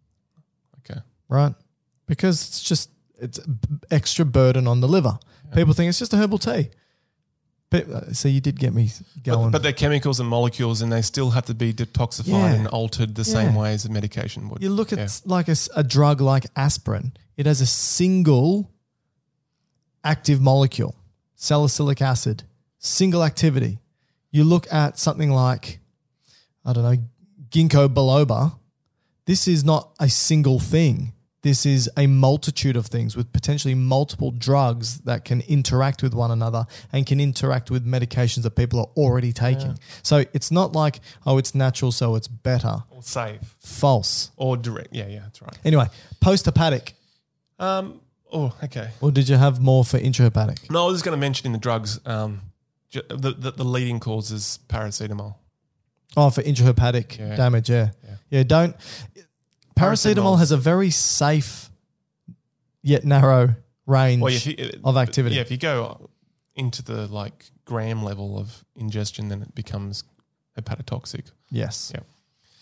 Okay. right? Because it's just it's b- extra burden on the liver. People think it's just a herbal tea. But, uh, so you did get me going. But, but they're chemicals and molecules, and they still have to be detoxified Yeah. and altered the Yeah. same way as a medication would. You look at Yeah. s- like a, s- a drug like aspirin, it has a single active molecule, salicylic acid, single activity. You look at something like, I don't know, ginkgo biloba. This is not a single thing. This is a multitude of things with potentially multiple drugs that can interact with one another and can interact with medications that people are already taking. So it's not like, oh, it's natural, so it's better. Or safe. False. Or direct. Yeah, yeah, that's right. Anyway, post-hepatic. Um. Oh, okay. Or did you have more for intrahepatic? No, I was just going to mention in the drugs, um, ju- the, the the leading cause is paracetamol. Oh, for intrahepatic Yeah. damage, yeah. Yeah. Yeah, don't. Paracetamol Paracetamol. has a very safe yet narrow range Well, if you, of activity. Yeah, if you go into the like gram level of ingestion, then it becomes hepatotoxic. Yes. Yeah.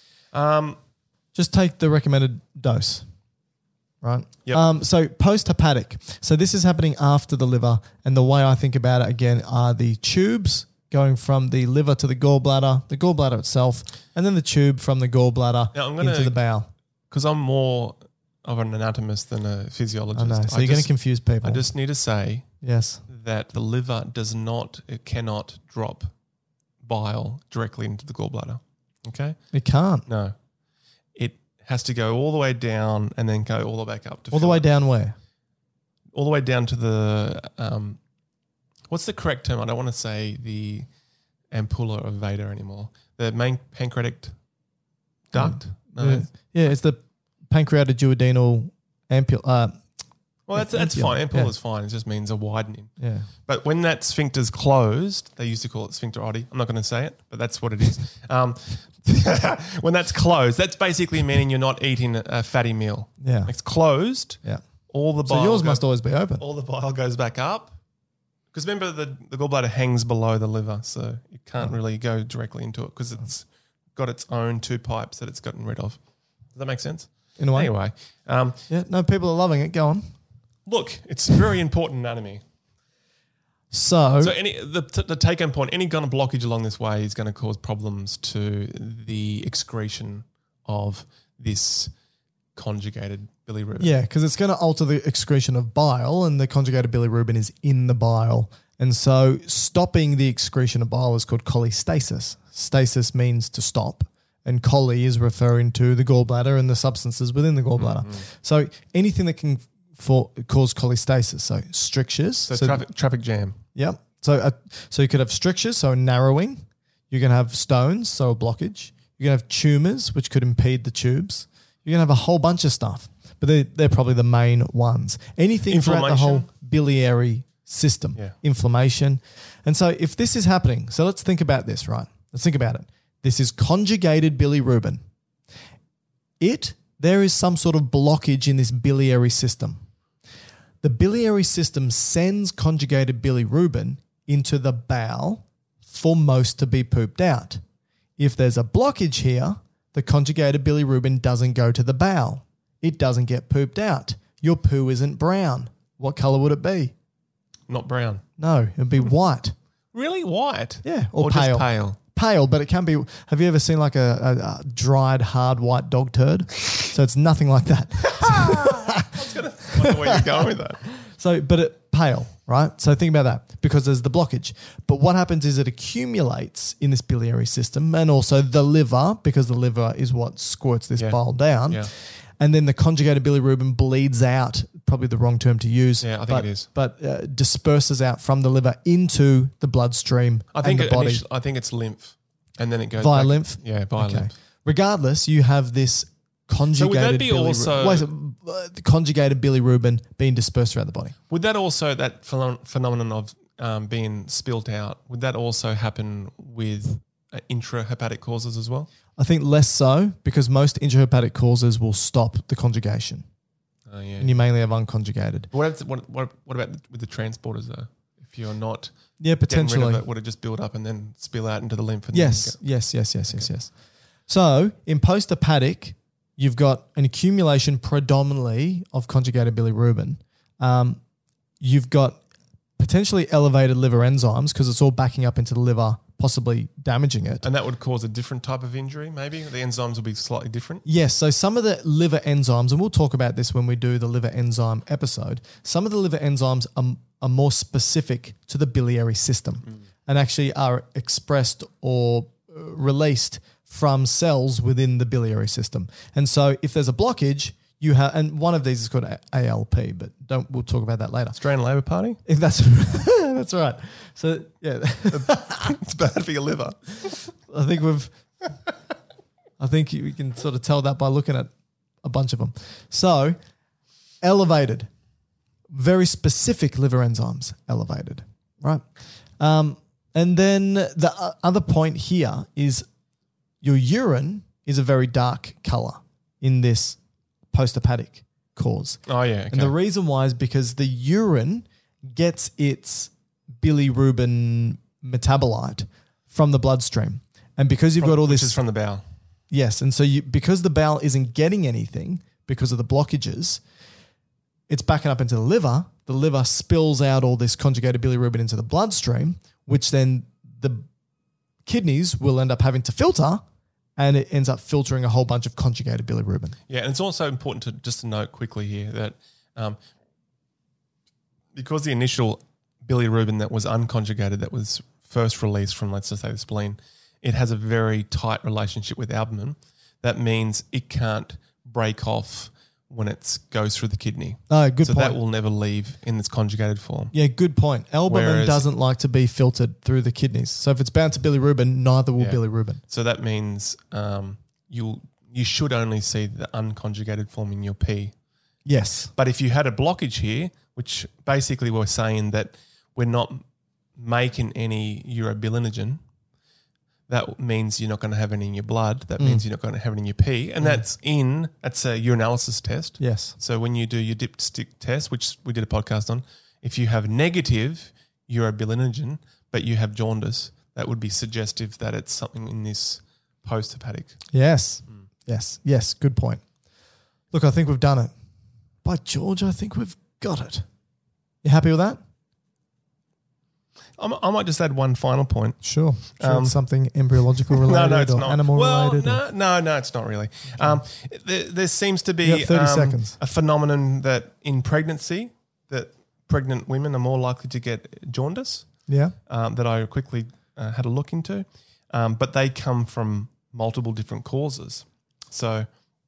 Um. Just take the recommended dose, right? Yep. Um, so post-hepatic. So this is happening after the liver, and the way I think about it again are the tubes going from the liver to the gallbladder, the gallbladder itself, and then the tube from the gallbladder Now, I'm gonna- into the bowel. Because I'm more, of an anatomist than a physiologist. I know. So I you're going to just- confuse people. I just need to say yes. that the liver does not, it cannot drop bile directly into the gallbladder. Okay? It can't. No. It has to go all the way down and then go all the way back up. To All the fill way it. down where? All the way down to the, um, what's the correct term? I don't want to say the ampulla of Veda anymore. The main pancreatic duct? No. Yeah, yeah, it's the pancreatoduodenal ampule. Uh, Well, that's, that's Ampulla, fine. Ampulla yeah. is fine. It just means a widening. yeah. But when that sphincter's closed, they used to call it sphincterotomy. I'm not going to say it, but that's what it is. Um, when that's closed, that's basically meaning you're not eating a fatty meal. Yeah. It's closed. Yeah. All the So bile yours go- must always be open. all the bile goes back up. Because remember, the, the gallbladder hangs below the liver, so you can't really go directly into it because it's got its own two pipes that it's gotten rid of. Does that make sense? In a way. Anyway, um, Yeah, no, people are loving it. Go on. look, it's very important anatomy. So, So any the, the take-home point, any kind of blockage along this way is going to cause problems to the excretion of this conjugated bilirubin. yeah, because it's going to alter the excretion of bile, and the conjugated bilirubin is in the bile. And so stopping the excretion of bile is called cholestasis. Stasis means to stop, and chole is referring to the gallbladder and the substances within the gallbladder. Mm-hmm. So anything that can for, cause cholestasis, so strictures. So, traffic, traffic jam. Yep. So uh, so you could have strictures, so a narrowing. You can have stones, so a blockage. You can have tumours, which could impede the tubes. You can have a whole bunch of stuff, but they're, they're probably the main ones. Anything throughout the whole biliary system, Yeah. inflammation. And so if this is happening, so let's think about this, right? Let's think about it. This is conjugated bilirubin. It, there is some sort of blockage in this biliary system. The biliary system sends conjugated bilirubin into the bowel for most to be pooped out. If there's a blockage here, the conjugated bilirubin doesn't go to the bowel. It doesn't get pooped out. Your poo isn't brown. What color would it be? Not brown. No, it'd be white. Really? White? Yeah, or, Or pale. just pale? Pale, but it can be. Have you ever seen like a, a, a dried, hard white dog turd? So it's nothing like that. I was going to wonder where you're going with that. So, but it pale, right? So think about that because there's the blockage. But what happens is it accumulates in this biliary system and also the liver, because the liver is what squirts this Yeah. bile down. Yeah. And then the conjugated bilirubin bleeds out, probably the wrong term to use. Yeah, I think but, it is. But uh, disperses out from the liver into the bloodstream I think and it the body. initially, I think it's lymph, and then it goes Via back- lymph? Yeah, via Okay. lymph. Regardless, you have this conjugated be bilirubin. also- Wait, so, uh, the conjugated bilirubin being dispersed throughout the body. Would that also that phenom- phenomenon of um, being spilt out? Would that also happen with uh, intrahepatic causes as well? I think less so because most intrahepatic causes will stop the conjugation, Oh yeah. and you mainly have unconjugated. What, if- what, what, what about with the transporters though? If you're not Yeah, getting rid potentially. of it, would it just build up and then spill out into the lymph? And Yes, then yes, yes, yes, yes, yes. So in post-hepatic, you've got an accumulation predominantly of conjugated bilirubin. Um, you've got potentially elevated liver enzymes because it's all backing up into the liver, possibly damaging it. and that would cause a different type of injury. Maybe the enzymes will be slightly different. Yes, so some of the liver enzymes, and we'll talk about this when we do the liver enzyme episode, some of the liver enzymes are, are more specific to the biliary system Mm. and actually are expressed or uh, released from cells within the biliary system. And so if there's a blockage, you have, and one of these is called A L P, but don't we'll talk about that later. Australian Labor Party. If that's that's right. So yeah, It's bad for your liver. I think we've, I think we can sort of tell that by looking at a bunch of them. So, elevated, very specific liver enzymes, elevated, right? Um, and then the o- other point here is your urine is a very dark color in this post-hepatic cause. Oh yeah. Okay. And the reason why is because the urine gets its bilirubin metabolite from the bloodstream. And because you've From- got all which this is from the bowel. yes, and so you because the bowel isn't getting anything because of the blockages, it's backing up into the liver. The liver spills out all this conjugated bilirubin into the bloodstream, which then the kidneys will end up having to filter and it ends up filtering a whole bunch of conjugated bilirubin. Yeah, and it's also important to just to note quickly here that um, because the initial bilirubin that was unconjugated, that was first released from, let's just say, the spleen, it has a very tight relationship with albumin. That means it can't break off when it goes through the kidney. Oh, good so point. that will never leave in its conjugated form. Yeah, good point. Albumin Whereas- doesn't like to be filtered through the kidneys. So if it's bound to bilirubin, neither will Yeah. bilirubin. So that means um, you'll you should only see the unconjugated form in your pee. Yes. But if you had a blockage here, which basically we're saying that we're not making any urobilinogen, that means you're not going to have any in your blood. That means you're not going to have it in your pee. And that's in, that's a urinalysis test. Yes. So when you do your dipstick test, which we did a podcast on, if you have negative urobilinogen, but you have jaundice, that would be suggestive that it's something in this post-hepatic. Yes. Yes. Yes. Good point. Look, I think we've done it. By George, I think we've got it. You happy with that? I'm, I might just add one final point. Sure. Sure Um, it's something embryological related no, no, it's or not. animal well, related? no, or- no, no, it's not really. Um, there, there seems to be You got thirty um, seconds. a phenomenon that in pregnancy, that pregnant women are more likely to get jaundice. Yeah. Um, that I quickly uh, had a look into, um, but they come from multiple different causes. So,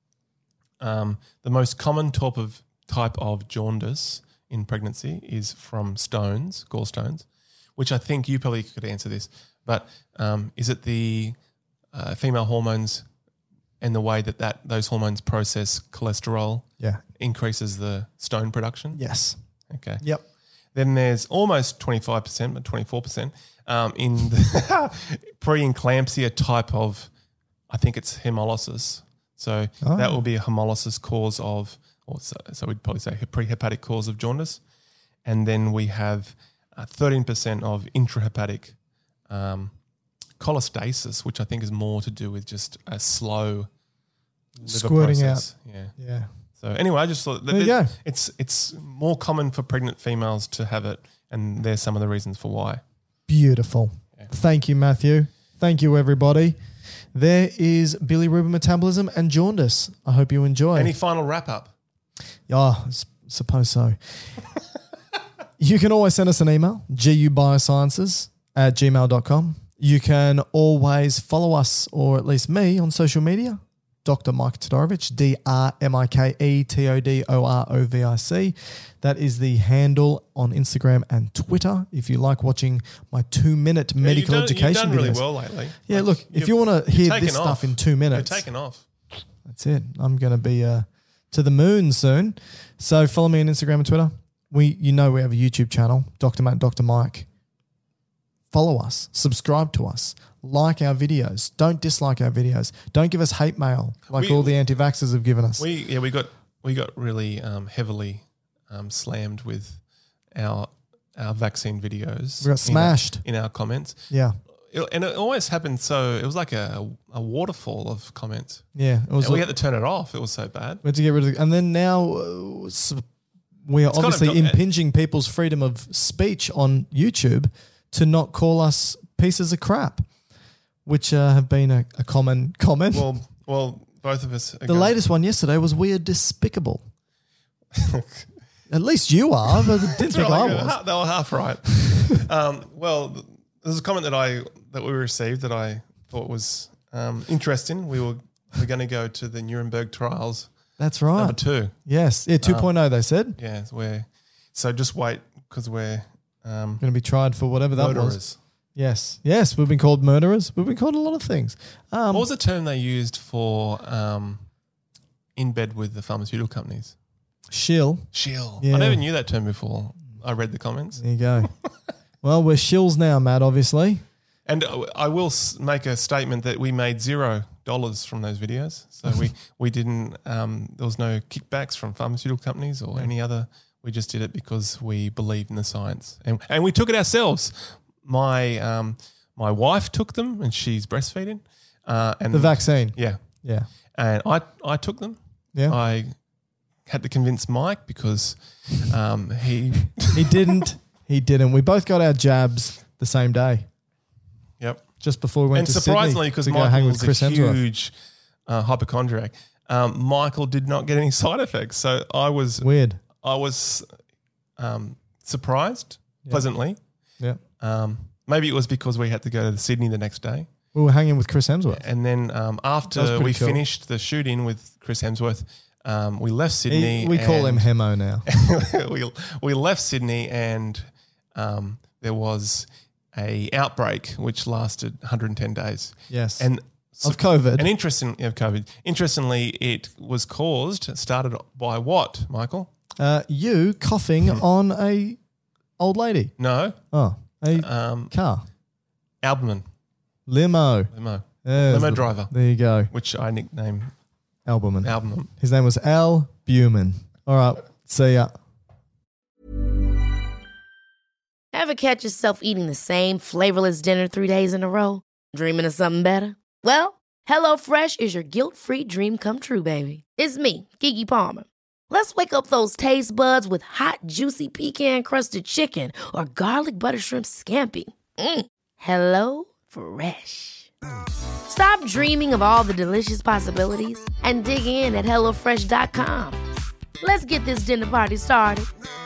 um, the most common type of type of jaundice in pregnancy is from stones, gallstones, which I think you probably could answer this. But um, is it the uh, female hormones and the way that, that those hormones process cholesterol Yeah. increases the stone production? Yes. Okay. Yep. Then there's almost twenty-five percent, but twenty-four percent um, in the preeclampsia type of, I think it's hemolysis. So Oh. that will be a hemolysis cause of, or so, so we'd probably say a prehepatic cause of jaundice. And then we have uh, thirteen percent of intrahepatic um, cholestasis, which I think is more to do with just a slow liver Squirting process. Yeah. Yeah. So anyway, I just thought that There you go. it's it's more common for pregnant females to have it, and there's some of the reasons for why. Beautiful. Thank you, Matthew. Thank you, everybody. There is bilirubin metabolism and jaundice. I hope you enjoy. Any final wrap up? Yeah, I s- suppose so. You can always send us an email, gubiosciences at gmail dot com. You can always follow us, or at least me, on social media, Doctor Mike Todorovich, D R M I K E T O D O R O V I C. That is the handle on Instagram and Twitter. If you like watching my two-minute Yeah, medical you've done, education You've done really videos. well lately. Yeah, Like, look, if you've- you want to you've hear taken this off. stuff in two minutes, You're taking off. that's it. I'm going to be uh, to the moon soon. So follow me on Instagram and Twitter. We, you know, we have a YouTube channel, Doctor Matt, Doctor Mike. Follow us, subscribe to us, like our videos. Don't dislike our videos. Don't give us hate mail like We- all the anti-vaxxers have given us. We yeah we got we got really um, heavily um, slammed with our our vaccine videos. We got in our- smashed. in our comments. yeah, It- and it always happened. So it was like a, a waterfall of comments. yeah. It was. And we like- had to turn it off. It was so bad. we had to get rid of it. And then now uh, s- we are It's kind of obviously do- impinging people's freedom of speech on YouTube to not call us pieces of crap, which uh, have been a, a common comment. Well, well, both of us. Are the going- latest one yesterday was we are despicable. At least you are, but I didn't think I Right, was. They were half right. um, well, there's a comment that I that we received that I thought was um, interesting. We were we're going to go to the Nuremberg trials That's right. number two. Yes. Yeah, two point oh they said. Yeah, we're so just wait because we're um, Going to be tried for whatever that was. murderers. Yes. Yes, we've been called murderers. We've been called a lot of things. Um, What was the term they used for um, in bed with the pharmaceutical companies? shill. Shill. Yeah. I never knew that term before. I read the comments. There you go. Well, we're shills now, Matt, obviously. And uh, I will s- make a statement that we made zero dollars from those videos. So we, we didn't, um, there was no kickbacks from pharmaceutical companies or any other. We just did it because we believed in the science. And, and we took it ourselves. My um, my wife took them and she's breastfeeding. Uh, and The vaccine. Yeah. Yeah. And I, I took them. Yeah. I had to convince Mike because um, he, He didn't. He didn't. We both got our jabs the same day. yep. just before we went and to surprisingly, Sydney because to go hang with Michael's Chris a Hemsworth. huge uh, hypochondriac, um, Michael did not get any side effects. So I was Weird. I was um, surprised pleasantly. Yeah. Um, maybe it was because we had to go to Sydney the next day. We were hanging with Chris Hemsworth. And then um, That was after pretty we cool. finished the shoot-in with Chris Hemsworth, um, we left Sydney. He- we call him and- Hemo now. we, we left Sydney and um, there was a outbreak which lasted one hundred ten days. Yes. And Of COVID. And interesting, of COVID. Interestingly, it was caused, started by what, Michael? Uh, you coughing on a old lady. No. Oh, a Um, car. Albumin. Limo. Limo. There's Limo the- driver. There you go. Which I nicknamed Albumin. Albumin. His name was Al Buman. All right. See ya. Ever catch yourself eating the same flavorless dinner three days in a row? Dreaming of something better? Well, HelloFresh is your guilt-free dream come true, baby. It's me, Keke Palmer. Let's wake up those taste buds with hot, juicy pecan-crusted chicken or garlic butter shrimp scampi. Mm. Hello Fresh. Stop dreaming of all the delicious possibilities and dig in at hello fresh dot com. Let's get this dinner party started.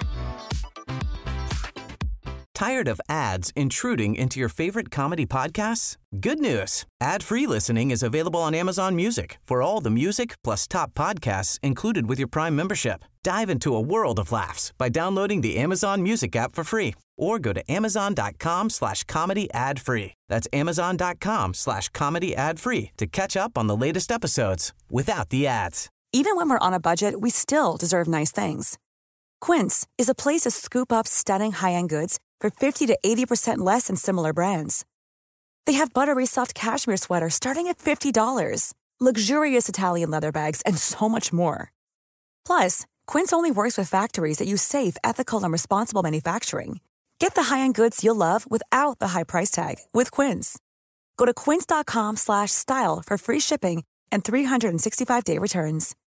Tired of ads intruding into your favorite comedy podcasts? Good news. Ad-free listening is available on Amazon Music for all the music plus top podcasts included with your Prime membership. Dive into a world of laughs by downloading the Amazon Music app for free or go to amazon.com slash comedy ad free. That's amazon.com slash comedy ad free to catch up on the latest episodes without the ads. Even when we're on a budget, we still deserve nice things. Quince is a place to scoop up stunning high-end goods for fifty to eighty percent less than similar brands. They have buttery soft cashmere sweaters starting at fifty dollars, luxurious Italian leather bags, and so much more. Plus, Quince only works with factories that use safe, ethical, and responsible manufacturing. Get the high-end goods you'll love without the high price tag with Quince. Go to quince.com slash style for free shipping and three sixty-five day returns.